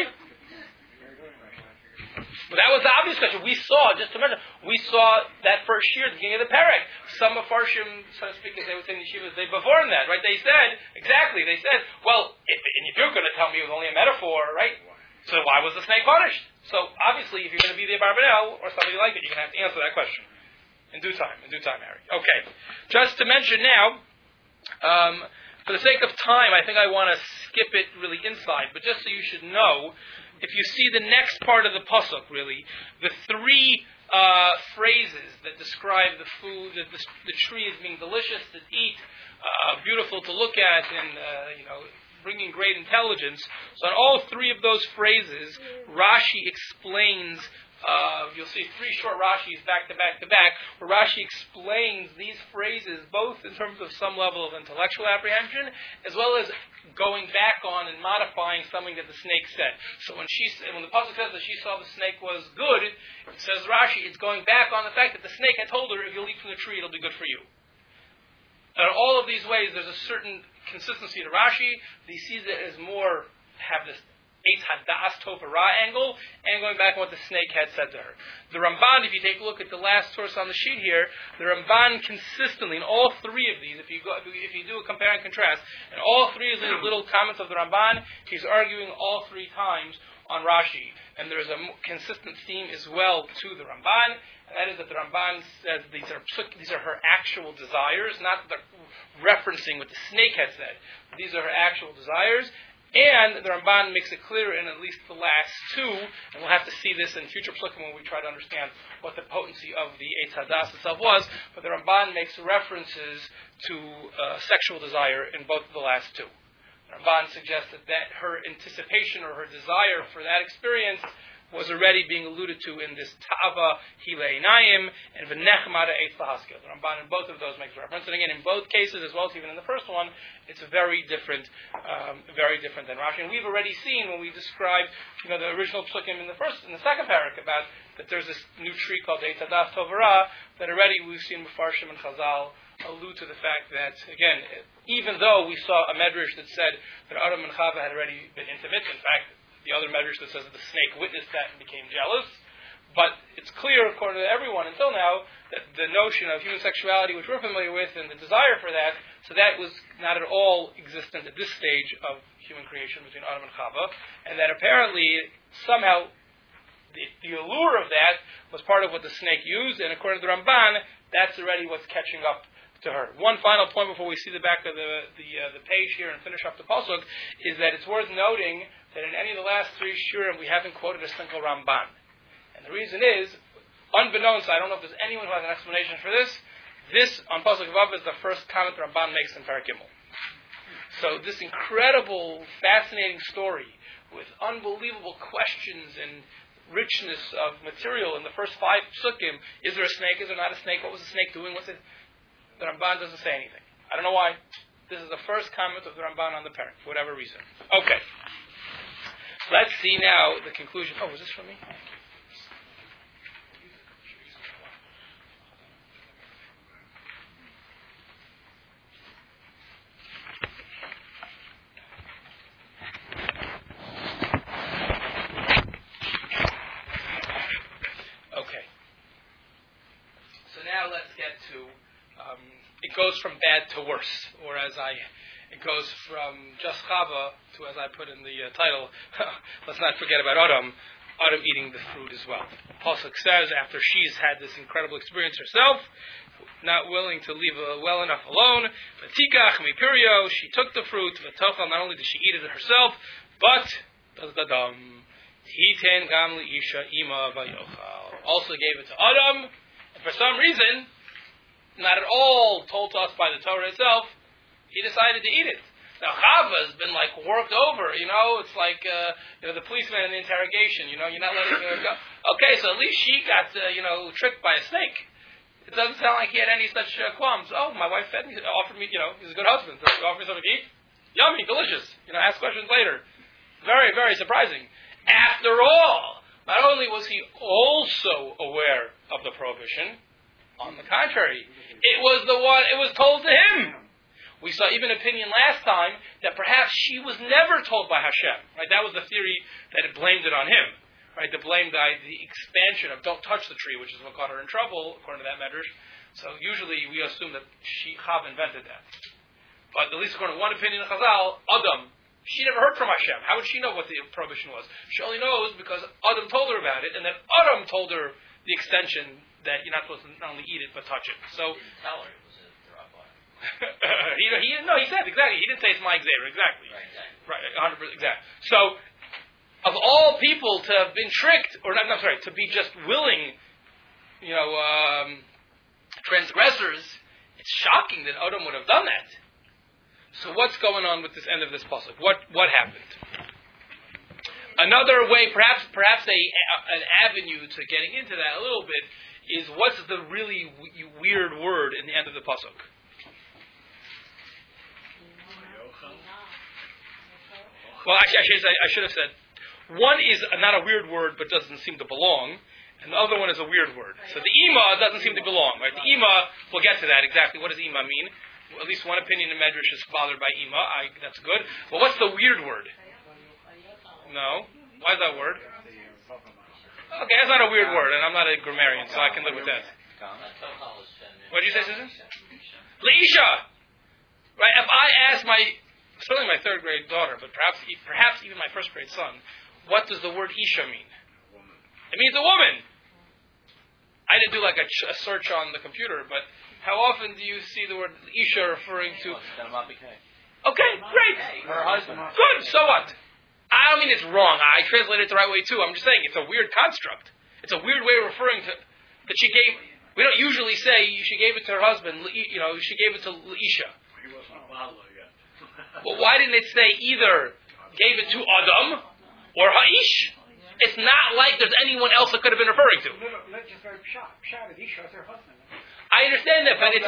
But that was the obvious question. We saw that first year at the beginning of the Perek. Some Mefarshim, so to speak, as they would say in yeshivas, they beformed that, right? They said, well, if you're going to tell me it was only a metaphor, right? So why was the snake punished? So obviously, if you're going to be the Abarbanel, or somebody like it, you're going to have to answer that question. In due time, Harry. Okay. Just to mention now, for the sake of time, I think I want to skip it really inside, but just so you should know, if you see the next part of the pasuk, really, the three phrases that describe the food, that the tree is being delicious to eat, beautiful to look at, and bringing great intelligence. So on all three of those phrases, Rashi explains. You'll see three short Rashis back to back, where Rashi explains these phrases both in terms of some level of intellectual apprehension, as well as going back on and modifying something that the snake said. So when the pasuk says that she saw the snake was good, it says Rashi, it's going back on the fact that the snake had told her, if you'll eat from the tree, it'll be good for you. And in all of these ways, there's a certain consistency to Rashi. He sees it as more have this Eitz Hadas Tovara angle, and going back on what the snake had said to her. The Ramban, if you take a look at the last source on the sheet here, the Ramban consistently, in all three of these, if you do a compare and contrast, in all three of these little comments of the Ramban, he's arguing all three times on Rashi. And there's a consistent theme as well to the Ramban, and that is that the Ramban says these are her actual desires, not the referencing what the snake had said. These are her actual desires. And the Ramban makes it clear in at least the last two, and we'll have to see this in future psukim when we try to understand what the potency of the Eitz Hadas itself was, but the Ramban makes references to sexual desire in both of the last two. The Ramban suggested that her anticipation or her desire for that experience was already being alluded to in this Ta'ava Hilei Naim and V'nechmada Eitz Lahaskil. The Ramban in both of those makes reference. And again, in both cases, as well as even in the first one, it's very different than Rashi. And we've already seen when we described, the original psukim in the second parak about that there's this new tree called Eitz Hadas Tovara that already we've seen Mefarshim and Chazal allude to the fact that, again, even though we saw a medrash that said that Adam and Chava had already been intimate, in fact, the other medrash that says that the snake witnessed that and became jealous. But it's clear, according to everyone until now, that the notion of human sexuality, which we're familiar with, and the desire for that, so that was not at all existent at this stage of human creation between Adam and Chava, and that apparently, somehow, the allure of that was part of what the snake used, and according to the Ramban, that's already what's catching up to her. One final point before we see the back of the page here and finish up the pasuk is that it's worth noting that in any of the last three shurim we haven't quoted a single Ramban. And the reason is, unbeknownst, I don't know if there's anyone who has an explanation for this, on Pasuk Vav is the first comment the Ramban makes in Parak Gimel. So this incredible, fascinating story with unbelievable questions and richness of material in the first 5 psukim, is there a snake, is there not a snake, what was the snake doing, the Ramban doesn't say anything. I don't know why. This is the first comment of the Ramban on the parak, for whatever reason. Okay. Let's see now the conclusion. Oh, was this for me? Okay. So now let's get to it goes from bad to worse, or it goes from just Chava to, as I put in the title, let's not forget about Adam eating the fruit as well. Pasuk says, after she's had this incredible experience herself, not willing to leave well enough alone, V'tikach mipirio, she took the fruit, V'tochal, not only did she eat it herself, but, Hiten gam li'isha ima v'yochal, also gave it to Adam, and for some reason, not at all told to us by the Torah itself, he decided to eat it. Now Chava's been worked over, it's like the policeman in the interrogation, you're not letting her go. Okay, so at least she got tricked by a snake. It doesn't sound like he had any such qualms. Oh, my wife fed me, offered me, he's a good husband. He offered me something to eat. Yummy, delicious. Ask questions later. Very, very surprising. After all, not only was he also aware of the prohibition, on the contrary, it was told to him. We saw even opinion last time that perhaps she was never told by Hashem. Right? That was the theory that it blamed it on him. Right? That blamed the expansion of don't touch the tree, which is what got her in trouble, according to that medrash. So usually we assume that Chava invented that. But at least according to one opinion of Chazal, Adam, she never heard from Hashem. How would she know what the prohibition was? She only knows because Adam told her about it, and then Adam told her the extension that you're not supposed to not only eat it, but touch it. So, he didn't tell her it was a Rabbi. he said, exactly. He didn't say it's my Xavier, exactly. Right, 100%, exactly. So, of all people to have been tricked, to be just willing, transgressors, it's shocking that Adam would have done that. So what's going on with this end of this pasuk? What happened? Another way, perhaps an avenue to getting into that a little bit, is what's the really weird word in the end of the pasuk? Well, actually, I should have said, one is not a weird word, but doesn't seem to belong, and the other one is a weird word. So the ima doesn't seem to belong, right? The ima, we'll get to that exactly. What does ima mean? Well, at least one opinion in Medrash is bothered by ima. That's good. Well, what's the weird word? No. Why is that word? Okay, that's not a weird word, and I'm not a grammarian, so I can live with that. What did you say, Susan? Leisha! Right, if I ask certainly my 3rd grade daughter, but perhaps even my 1st grade son, what does the word Isha mean? It means a woman. I didn't do a search on the computer, but how often do you see the word Isha referring to... Okay, great. Her husband. Good, so what? I don't mean it's wrong. I translated it the right way too. I'm just saying it's a weird construct. It's a weird way of referring to that she gave. We don't usually say she gave it to her husband. She gave it to Isha. He wasn't a Bala yet. Well, why didn't it say either gave it to Adam or Haish? It's not like there's anyone else it could have been referring to. Let's just very shot at Isha as her husband. I understand that, but it's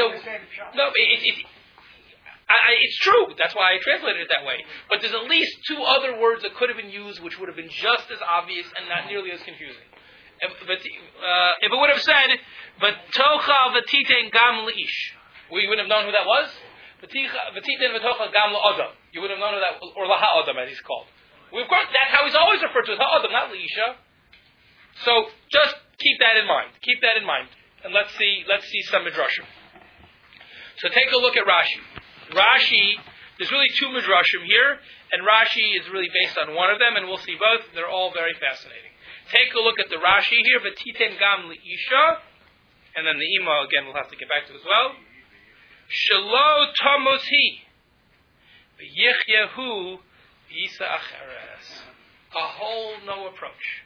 it's true. That's why I translated it that way. But there's at least two other words that could have been used, which would have been just as obvious and not nearly as confusing. If it would have said, "V'tocha v'titen gam leish," we wouldn't have known who that was. V'titen v'tocha gam la'adam. You wouldn't have known who that was, or la'ha'adam as he's called. Of course, that's how he's always referred to, as ha'adam, not leisha. So just keep that in mind. Keep that in mind, and let's see some midrashim. So take a look at Rashi. Rashi, there's really two midrashim here, and Rashi is really based on one of them, and we'll see both. They're all very fascinating. Take a look at the Rashi here, v'titen gam leisha, and then the Ima again we'll have to get back to as well. Shelo tamos hi, v'yichyehu v'yisa acheres. A whole no approach.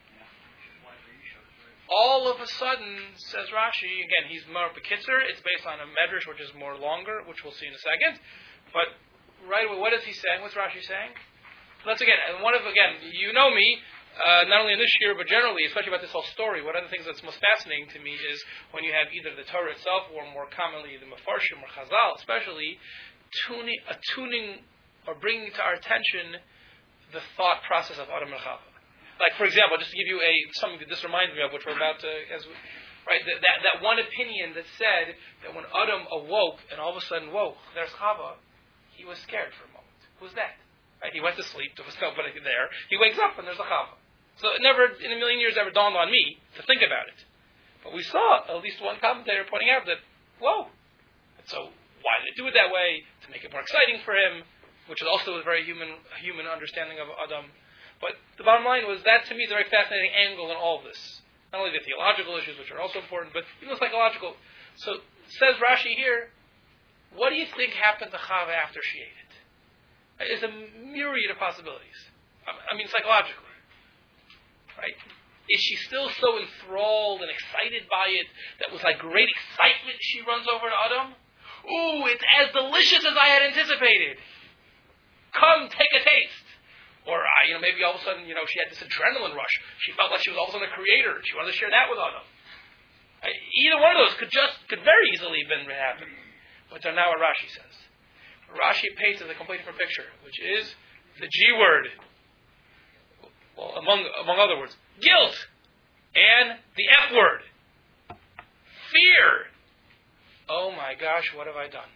All of a sudden, says Rashi, again, he's more bekitzer. It's based on a medrash which is more longer, which we'll see in a second. But right away, what is he saying? What's Rashi saying? Let's again, you know me, not only in this year, but generally, especially about this whole story, one of the things that's most fascinating to me is when you have either the Torah itself, or more commonly the Mefarshim or Chazal, especially, tuning or bringing to our attention the thought process of Adam and Chava. Like, for example, just to give you something that this reminds me of, which we're about to, that one opinion that said that when Adam awoke, and all of a sudden, whoa, there's Chava, he was scared for a moment. Who's that? Right? He went to sleep, there was nobody there. He wakes up, and there's a Chava. So it never, in a million years, ever dawned on me to think about it. But we saw at least one commentator pointing out that, whoa. And so why did they do it that way? To make it more exciting for him, which is also a very human understanding of Adam. But the bottom line was that, to me, is a very fascinating angle in all of this. Not only the theological issues, which are also important, but even the psychological. So, says Rashi here, what do you think happened to Chava after she ate it? There's a myriad of possibilities. I mean, psychologically. Right? Is she still so enthralled and excited by it that with like great excitement she runs over to Adam? Ooh, it's as delicious as I had anticipated. Come, take a taste. Or, maybe all of a sudden, she had this adrenaline rush. She felt like she was all of a sudden a creator. She wanted to share that with Adam. Either one of those could very easily have been happen. But they're not what Rashi says. Rashi paints as a complete different picture, which is the G word. Well, among other words, guilt. And the F word. Fear. Oh my gosh, what have I done?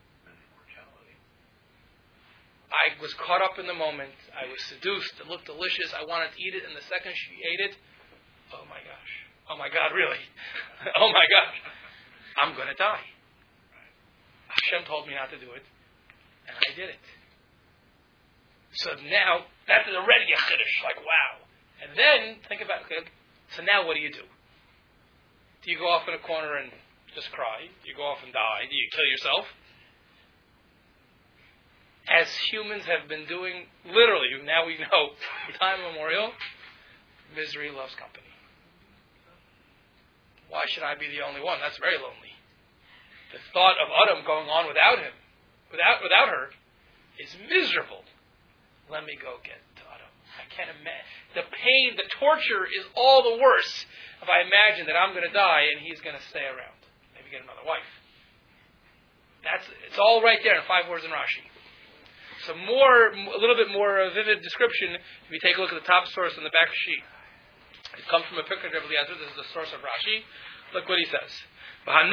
I was caught up in the moment. I was seduced. It looked delicious. I wanted to eat it. And the second she ate it, oh my gosh. Oh my God, really? Oh my gosh. I'm going to die. Hashem told me not to do it. And I did it. So now, that's already a chiddush. Like, wow. And then, think about it. So now what do you do? Do you go off in a corner and just cry? Do you go off and die? Do you kill yourself? As humans have been doing, literally, now we know, time immemorial, misery loves company. Why should I be the only one? That's very lonely. The thought of Adam going on without him, without her, is miserable. Let me go get to Adam. I can't imagine. The pain, the torture is all the worse if I imagine that I'm going to die and he's going to stay around. Maybe get another wife. It's all right there in 5 words in Rashi. A little bit more vivid description, if you take a look at the top source on the back sheet. It comes from a picture of Eliezer. This is the source of Rashi. Look what he says. The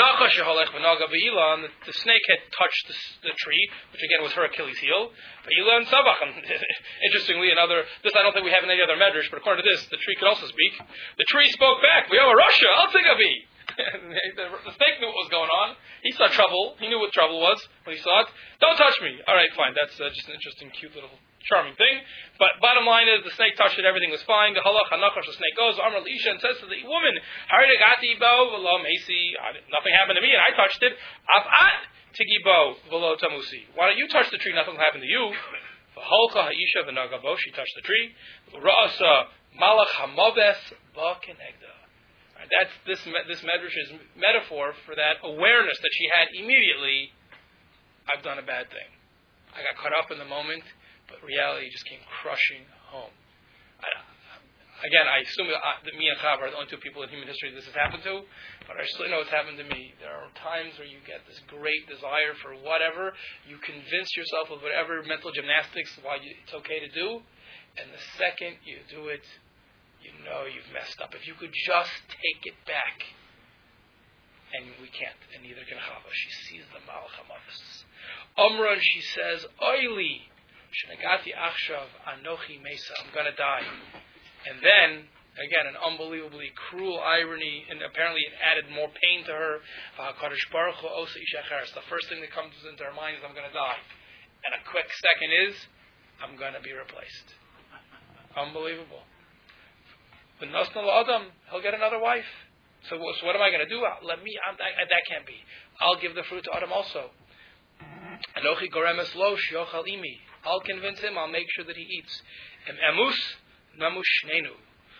snake had touched the tree, which again was her Achilles heel. Interestingly, this I don't think we have in any other medrash, but according to this, the tree could also speak. The tree spoke back. We are Russia. I'll think of me. The snake knew what was going on. He saw trouble. He knew what trouble was when he saw it. Don't touch me. All right, fine. That's just an interesting, cute little charming thing. But bottom line is, the snake touched it, everything was fine. The halach hanachash, the snake goes, Amar Isha, and says to the woman, Haridagati bo v'lo mesi, nothing happened to me, and I touched it. Af'at tigi bo v'lo tamusi. Why don't you touch the tree, nothing will happen to you. V'holcha ha'isha v'nagavo, she touched the tree. Ra'asa malach hamaves ba'kenegda. That's this medrash's metaphor for that awareness that she had immediately. I've done a bad thing. I got caught up in the moment, but reality just came crushing home. I assume that me and Chav are the only two people in human history this has happened to, but I certainly know it's happened to me. There are times where you get this great desire for whatever, you convince yourself of whatever mental gymnastics why it's okay to do, and the second you do it, you know you've messed up. If you could just take it back. And we can't, and neither can Chava. She sees the Malach HaMavis. Umrah, she says, Oili, Shenagati Achshav, Anochi Mesa, I'm going to die. And then, again, an unbelievably cruel irony, and apparently it added more pain to her. The first thing that comes into her mind is, I'm going to die. And a quick second is, I'm going to be replaced. Unbelievable. He'll get another wife. So what am I going to do? That can't be. I'll give the fruit to Adam also. Anochi goremes lo shiochal imi. I'll convince him. I'll make sure that he eats. Emus namush shnenu.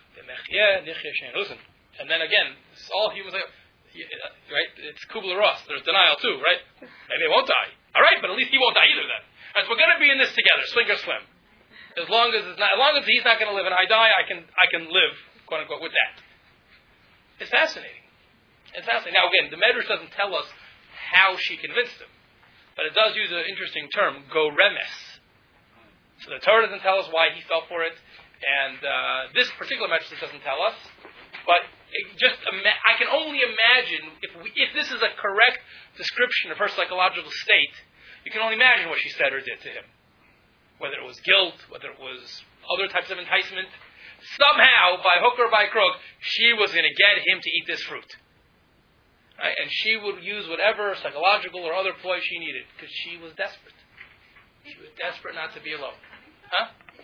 Listen. And then again, it's all humans. Right? It's Kubler-Ross. There's denial too, right? Maybe they won't die. All right, but at least he won't die either. Then, right, so we're going to be in this together, swing or swim. As long as he's not going to live and I die, I can live, quote unquote, with that. It's fascinating. Now again, the Medrash doesn't tell us how she convinced him, but it does use an interesting term, go remes. So the Torah doesn't tell us why he fell for it, and this particular Medrash doesn't tell us. But I can only imagine if this is a correct description of her psychological state. You can only imagine what she said or did to him, whether it was guilt, whether it was other types of enticement. Somehow, by hook or by crook, she was going to get him to eat this fruit. Right? And she would use whatever psychological or other ploy she needed, because she was desperate. She was desperate not to be alone. Huh?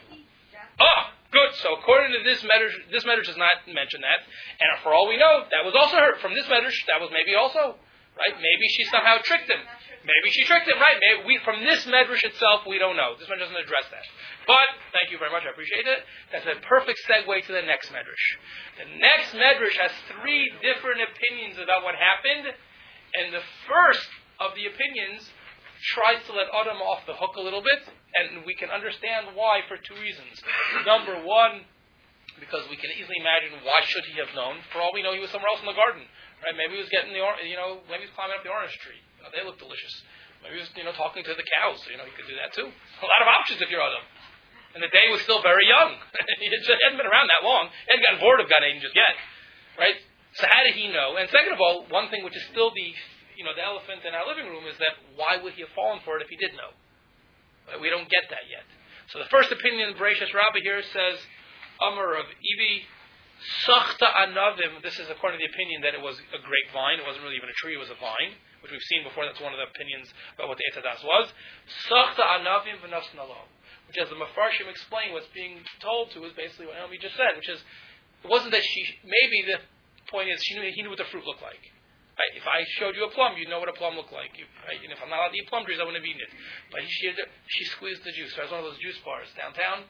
Oh, good. So according to this medrash does not mention that. And for all we know, that was also her. From this medrash, that was maybe also. Right? Maybe she somehow tricked him. Maybe she tricked him, right? From this medrash itself, we don't know. This one doesn't address that. But, thank you very much, I appreciate it. That's a perfect segue to the next medrash. The next medrash has 3 different opinions about what happened, and the first of the opinions tries to let Adam off the hook a little bit, and we can understand why for 2 reasons. Number 1, because we can easily imagine why should he have known. For all we know, he was somewhere else in the garden. Right? Maybe he was getting maybe he was climbing up the orange tree. They look delicious. Maybe he was, talking to the cows. He could do that too. A lot of options if you're Adam. And the day was still very young. He hadn't been around that long. He hadn't gotten bored of Gan Eden just yet. Right? So how did he know? And second of all, one thing which is still the elephant in our living room is that why would he have fallen for it if he did know? Right? We don't get that yet. So the first opinion, Bereshis Rabbah here says, Amar of Ibi, Sachta Anavim, this is according to the opinion that it was a grapevine. It wasn't really even a tree, it was a vine, which we've seen before. That's one of the opinions about what the Eitz Hadas was. Sachta Anavim v'nafs nalo. Which, as the Mefarshim explain, what's being told to is basically what Naomi just said, which is, it wasn't that maybe the point is he knew what the fruit looked like. Right? If I showed you a plum, you'd know what a plum looked like. Right? And if I'm not allowed to eat plum trees, I wouldn't have eaten it. But she squeezed the juice. So it was one of those juice bars downtown.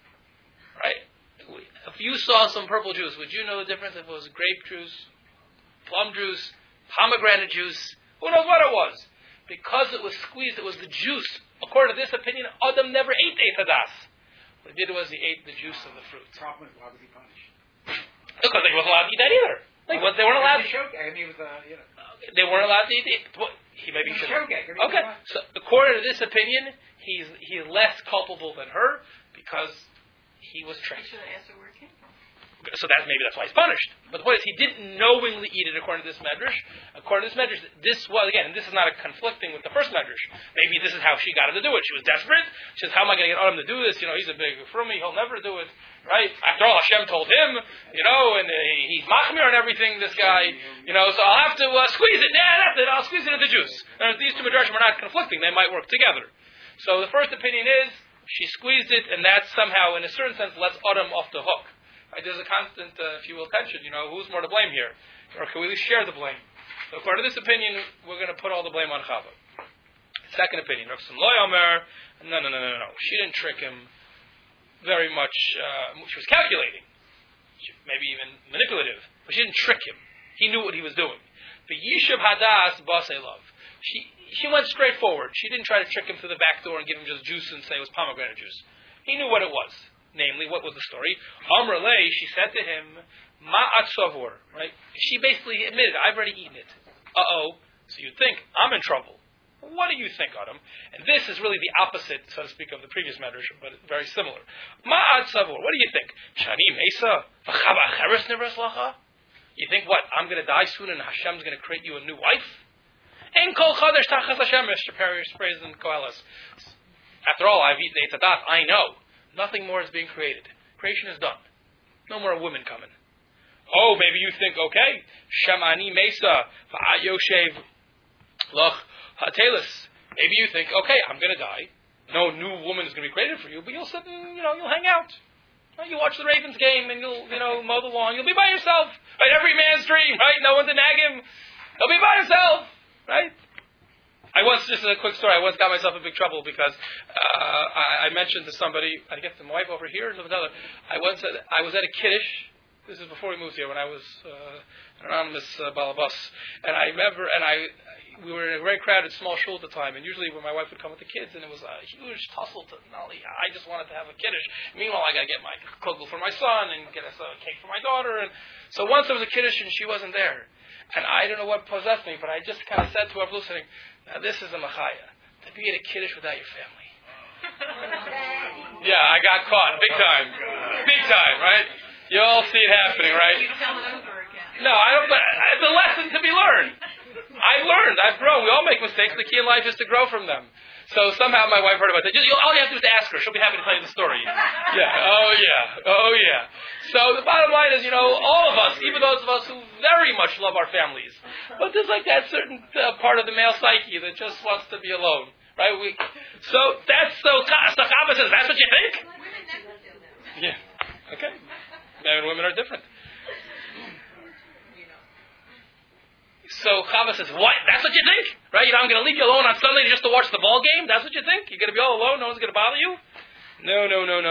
Right? If you saw some purple juice, would you know the difference if it was grape juice, plum juice, pomegranate juice? Who knows what it was? Because it was squeezed, it was the juice. According to this opinion, Adam never ate Eitz Hadas. What he did was he ate the juice of the fruit. Why was he punished? Because they weren't allowed to eat that either. They weren't allowed to. They weren't allowed to eat it. He maybe should. Okay. So according to this opinion, he's less culpable than her because he was tricked. He should have answered where it came from. So that's why he's punished. But the point is, he didn't knowingly eat it according to this medrash. According to this medrash, this is not a conflicting with the first medrash. Maybe this is how she got him to do it. She was desperate. She says, how am I going to get Adam to do this? He's a big frummy. He'll never do it. Right? After all, Hashem told him, and he's machmir on everything, this guy. So I'll have to squeeze it. Yeah, that's it. I'll squeeze it into juice. And if these 2 medrashim are not conflicting, they might work together. So the first opinion is, She squeezed it, and that somehow, in a certain sense, lets Adam off the hook. Right? There's a constant, if you will, tension. Who's more to blame here? Or can we at least share the blame? So according to this opinion, we're going to put all the blame on Chava. Second opinion, Rav Simloi Omer, no. She didn't trick him very much. She was calculating, maybe even manipulative, but she didn't trick him. He knew what he was doing. The Yishuv Hadas Basei Love. She went straight forward. She didn't try to trick him through the back door and give him just juice and say it was pomegranate juice. He knew what it was. Namely, what was the story? Amr Lei, she said to him, Ma'at Savor, right? She basically admitted, I've already eaten it. So you'd think, I'm in trouble. What do you think, Adam? And this is really the opposite, so to speak, of the previous matter, but very similar. Ma'at Savor, what do you think? Shani Mesa, V'chava Acheres Nivras Lacha? You think what? I'm going to die soon and Hashem's going to create you a new wife? En kol chadash tachas Hashem, Mr. Perry prays in Koheles. After all, I've eaten the Eitzadat. I know. Nothing more is being created. Creation is done. No more women coming. Oh, maybe you think, okay, Shamani Mesa, V'ayoshev Loch Hatelis. Maybe you think, okay, I'm going to die. No new woman is going to be created for you, but you'll sit and, you'll hang out. You watch the Ravens game and you'll, mow the lawn. You'll be by yourself. Right? Every man's dream, right? No one to nag him. He'll be by himself. Right? Just a quick story, I once got myself in big trouble because I mentioned to somebody, I guess my wife over here, another, I was at a kiddush. This is before we moved here, when I was an anonymous balabas. And I remember, we were in a very crowded small shul at the time, and usually when my wife would come with the kids, and it was a huge tussle to Nali. I just wanted to have a kiddush. Meanwhile, I got to get my kugel for my son and get a cake for my daughter. And so once there was a kiddush and she wasn't there. And I don't know what possessed me, but I just kind of said to whoever listening, now this is a machaya, to be at a kiddush without your family. Yeah, I got caught, big time. Big time, right? You all see it happening, right? You tell it over again. No, I don't. It's a lesson to be learned. I've learned. I've grown. We all make mistakes. The key in life is to grow from them. So somehow my wife heard about that. All you have to do is ask her. She'll be happy to tell you the story. Yeah. Oh yeah. So the bottom line is, all of us, even those of us who very much love our families, but there's like that certain part of the male psyche that just wants to be alone, right? Chava says, that's what you think? Women never do that. Yeah. Okay. Men and women are different. So Chava says, what? That's what you think? Right? I'm going to leave you alone on Sunday just to watch the ball game? That's what you think? You're going to be all alone? No one's going to bother you? No.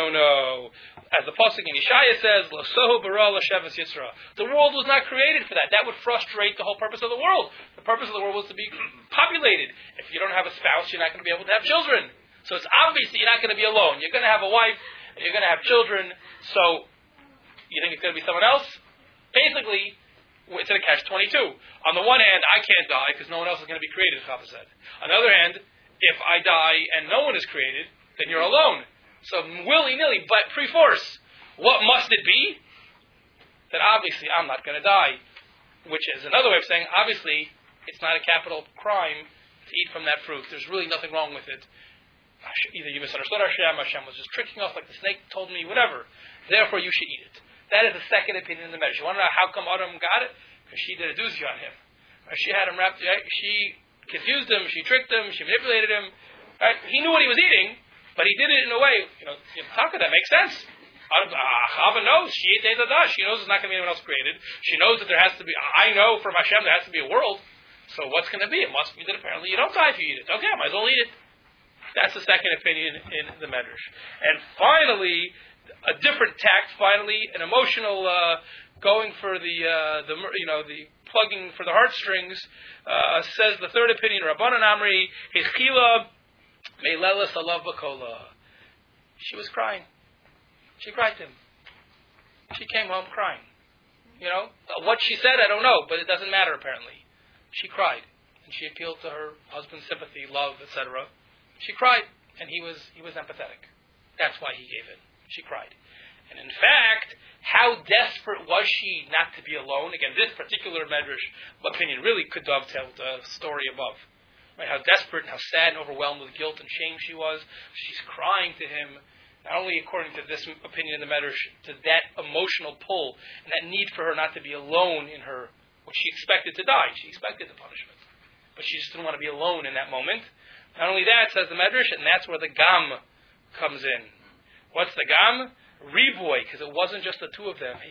As the pasuk in Yeshaya says, Lo sohu bara l'sheves Yisra. The world was not created for that. That would frustrate the whole purpose of the world. The purpose of the world was to be populated. If you don't have a spouse, you're not going to be able to have children. So it's obvious that you're not going to be alone. You're going to have a wife, and you're going to have children. So you think it's going to be someone else? Basically, it's in a catch-22. On the one hand, I can't die because no one else is going to be created, Chava said. On the other hand, if I die and no one is created, then you're alone. So willy-nilly, but pre-force, what must it be? That obviously I'm not going to die. Which is another way of saying, obviously, it's not a capital crime to eat from that fruit. There's really nothing wrong with it. Either you misunderstood Hashem was just tricking us like the snake told me, whatever. Therefore, you should eat it. That is the second opinion in the Medrash. You want to know how come Adam got it? Because she did a doozy on him. She had him wrapped. She confused him. She tricked him. She manipulated him. Right? He knew what he was eating, but he did it in a way. How could that make sense? Chava knows. She ate Eitzadah. She knows there's not going to be anyone else created. She knows that there has to be. I know from Hashem there has to be a world. So what's going to be? It must be that apparently you don't die if you eat it. Okay, I might as well eat it. That's the second opinion in the Medrash. And finally, a different tact, an emotional going for the plugging for the heartstrings, says the third opinion, Rabbanan Amri, Hichila Meilelas Alav Bakola. She was crying. She cried to him. She came home crying. What she said, I don't know, but it doesn't matter apparently. She cried. And she appealed to her husband's sympathy, love, etc. She cried, and he was empathetic. That's why he gave in. She cried. And in fact, how desperate was she not to be alone? Again, this particular Medrash opinion really could dovetail with the story above. Right? How desperate and how sad and overwhelmed with guilt and shame she was. She's crying to him, not only according to this opinion in the Medrash, to that emotional pull and that need for her not to be alone in her, what she expected to die. She expected the punishment. But she just didn't want to be alone in that moment. Not only that, says the Medrash, and that's where the Gam comes in. What's the gam? Riboy, because it wasn't just the two of them.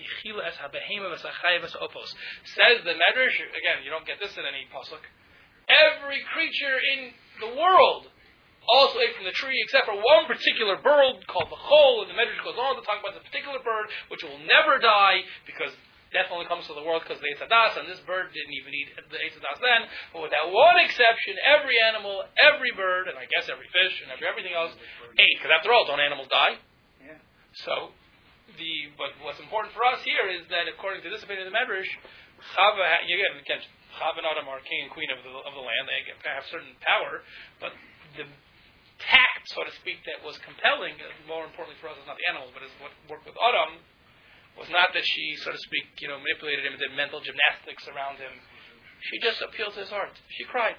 Says the Medrash, again, you don't get this in any pasuk. Every creature in the world also ate from the tree, except for one particular bird called the chol, and the Medrash goes on to talk about the particular bird, which will never die, because death only comes to the world because of the Eitz Hadas, and this bird didn't even eat the Eitz Hadas then. But with that one exception, every animal, every bird, and I guess every fish, and everything else ate. Because after all, don't animals die? Yeah. So, but what's important for us here is that according to this opinion of the Medrash, Chava, again, Chava and Adam are king and queen of the land. They have certain power, but the tact, so to speak, that was compelling, more importantly for us, is not the animals, but is what worked with Adam, was not that she, so to speak, manipulated him and did mental gymnastics around him. She just appealed to his heart. She cried.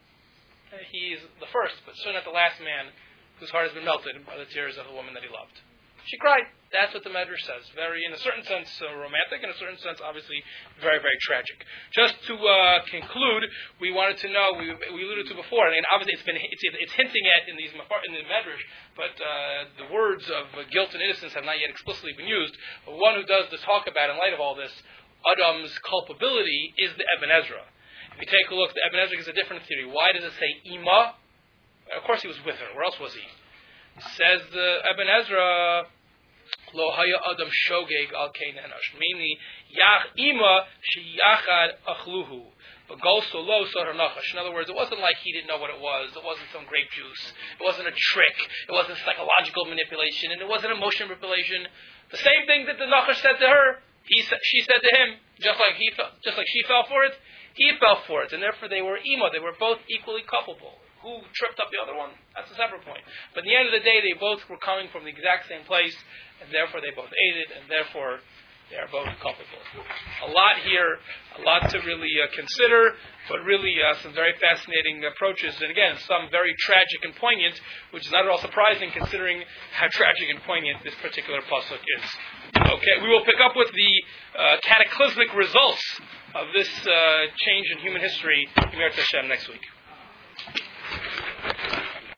He's the first, but certainly not the last man whose heart has been melted by the tears of the woman that he loved. She cried. That's what the Medrash says. Very, in a certain sense, romantic. In a certain sense, obviously, very, very tragic. Just to conclude, we wanted to know. We alluded to before, and obviously, it's hinting at in the Medrash, but the words of guilt and innocence have not yet explicitly been used. But one who does the talk about, in light of all this, Adam's culpability is the Ibn Ezra. If you take a look, the Ibn Ezra gives a different theory. Why does it say Ima? Of course, he was with her. Where else was he? Says the Ibn Ezra, Lo haya adam shogeg al kein enosh. Meaning, Yach ima sheyachad achluhu. But goso lo sar nachash. In other words, it wasn't like he didn't know what it was. It wasn't some grape juice. It wasn't a trick. It wasn't psychological manipulation. And it wasn't emotion manipulation. The same thing that the Nachash said to her, she said to him, just like she fell for it, he fell for it. And therefore they were ima. They were both equally culpable. Who tripped up the other one? That's a separate point. But at the end of the day, they both were coming from the exact same place, and therefore they both ate it, and therefore they are both culpable. A lot here, a lot to really consider, but really some very fascinating approaches, and again, some very tragic and poignant, which is not at all surprising considering how tragic and poignant this particular pasuk is. Okay, we will pick up with the cataclysmic results of this change in human history, Yimei Hashem, next week.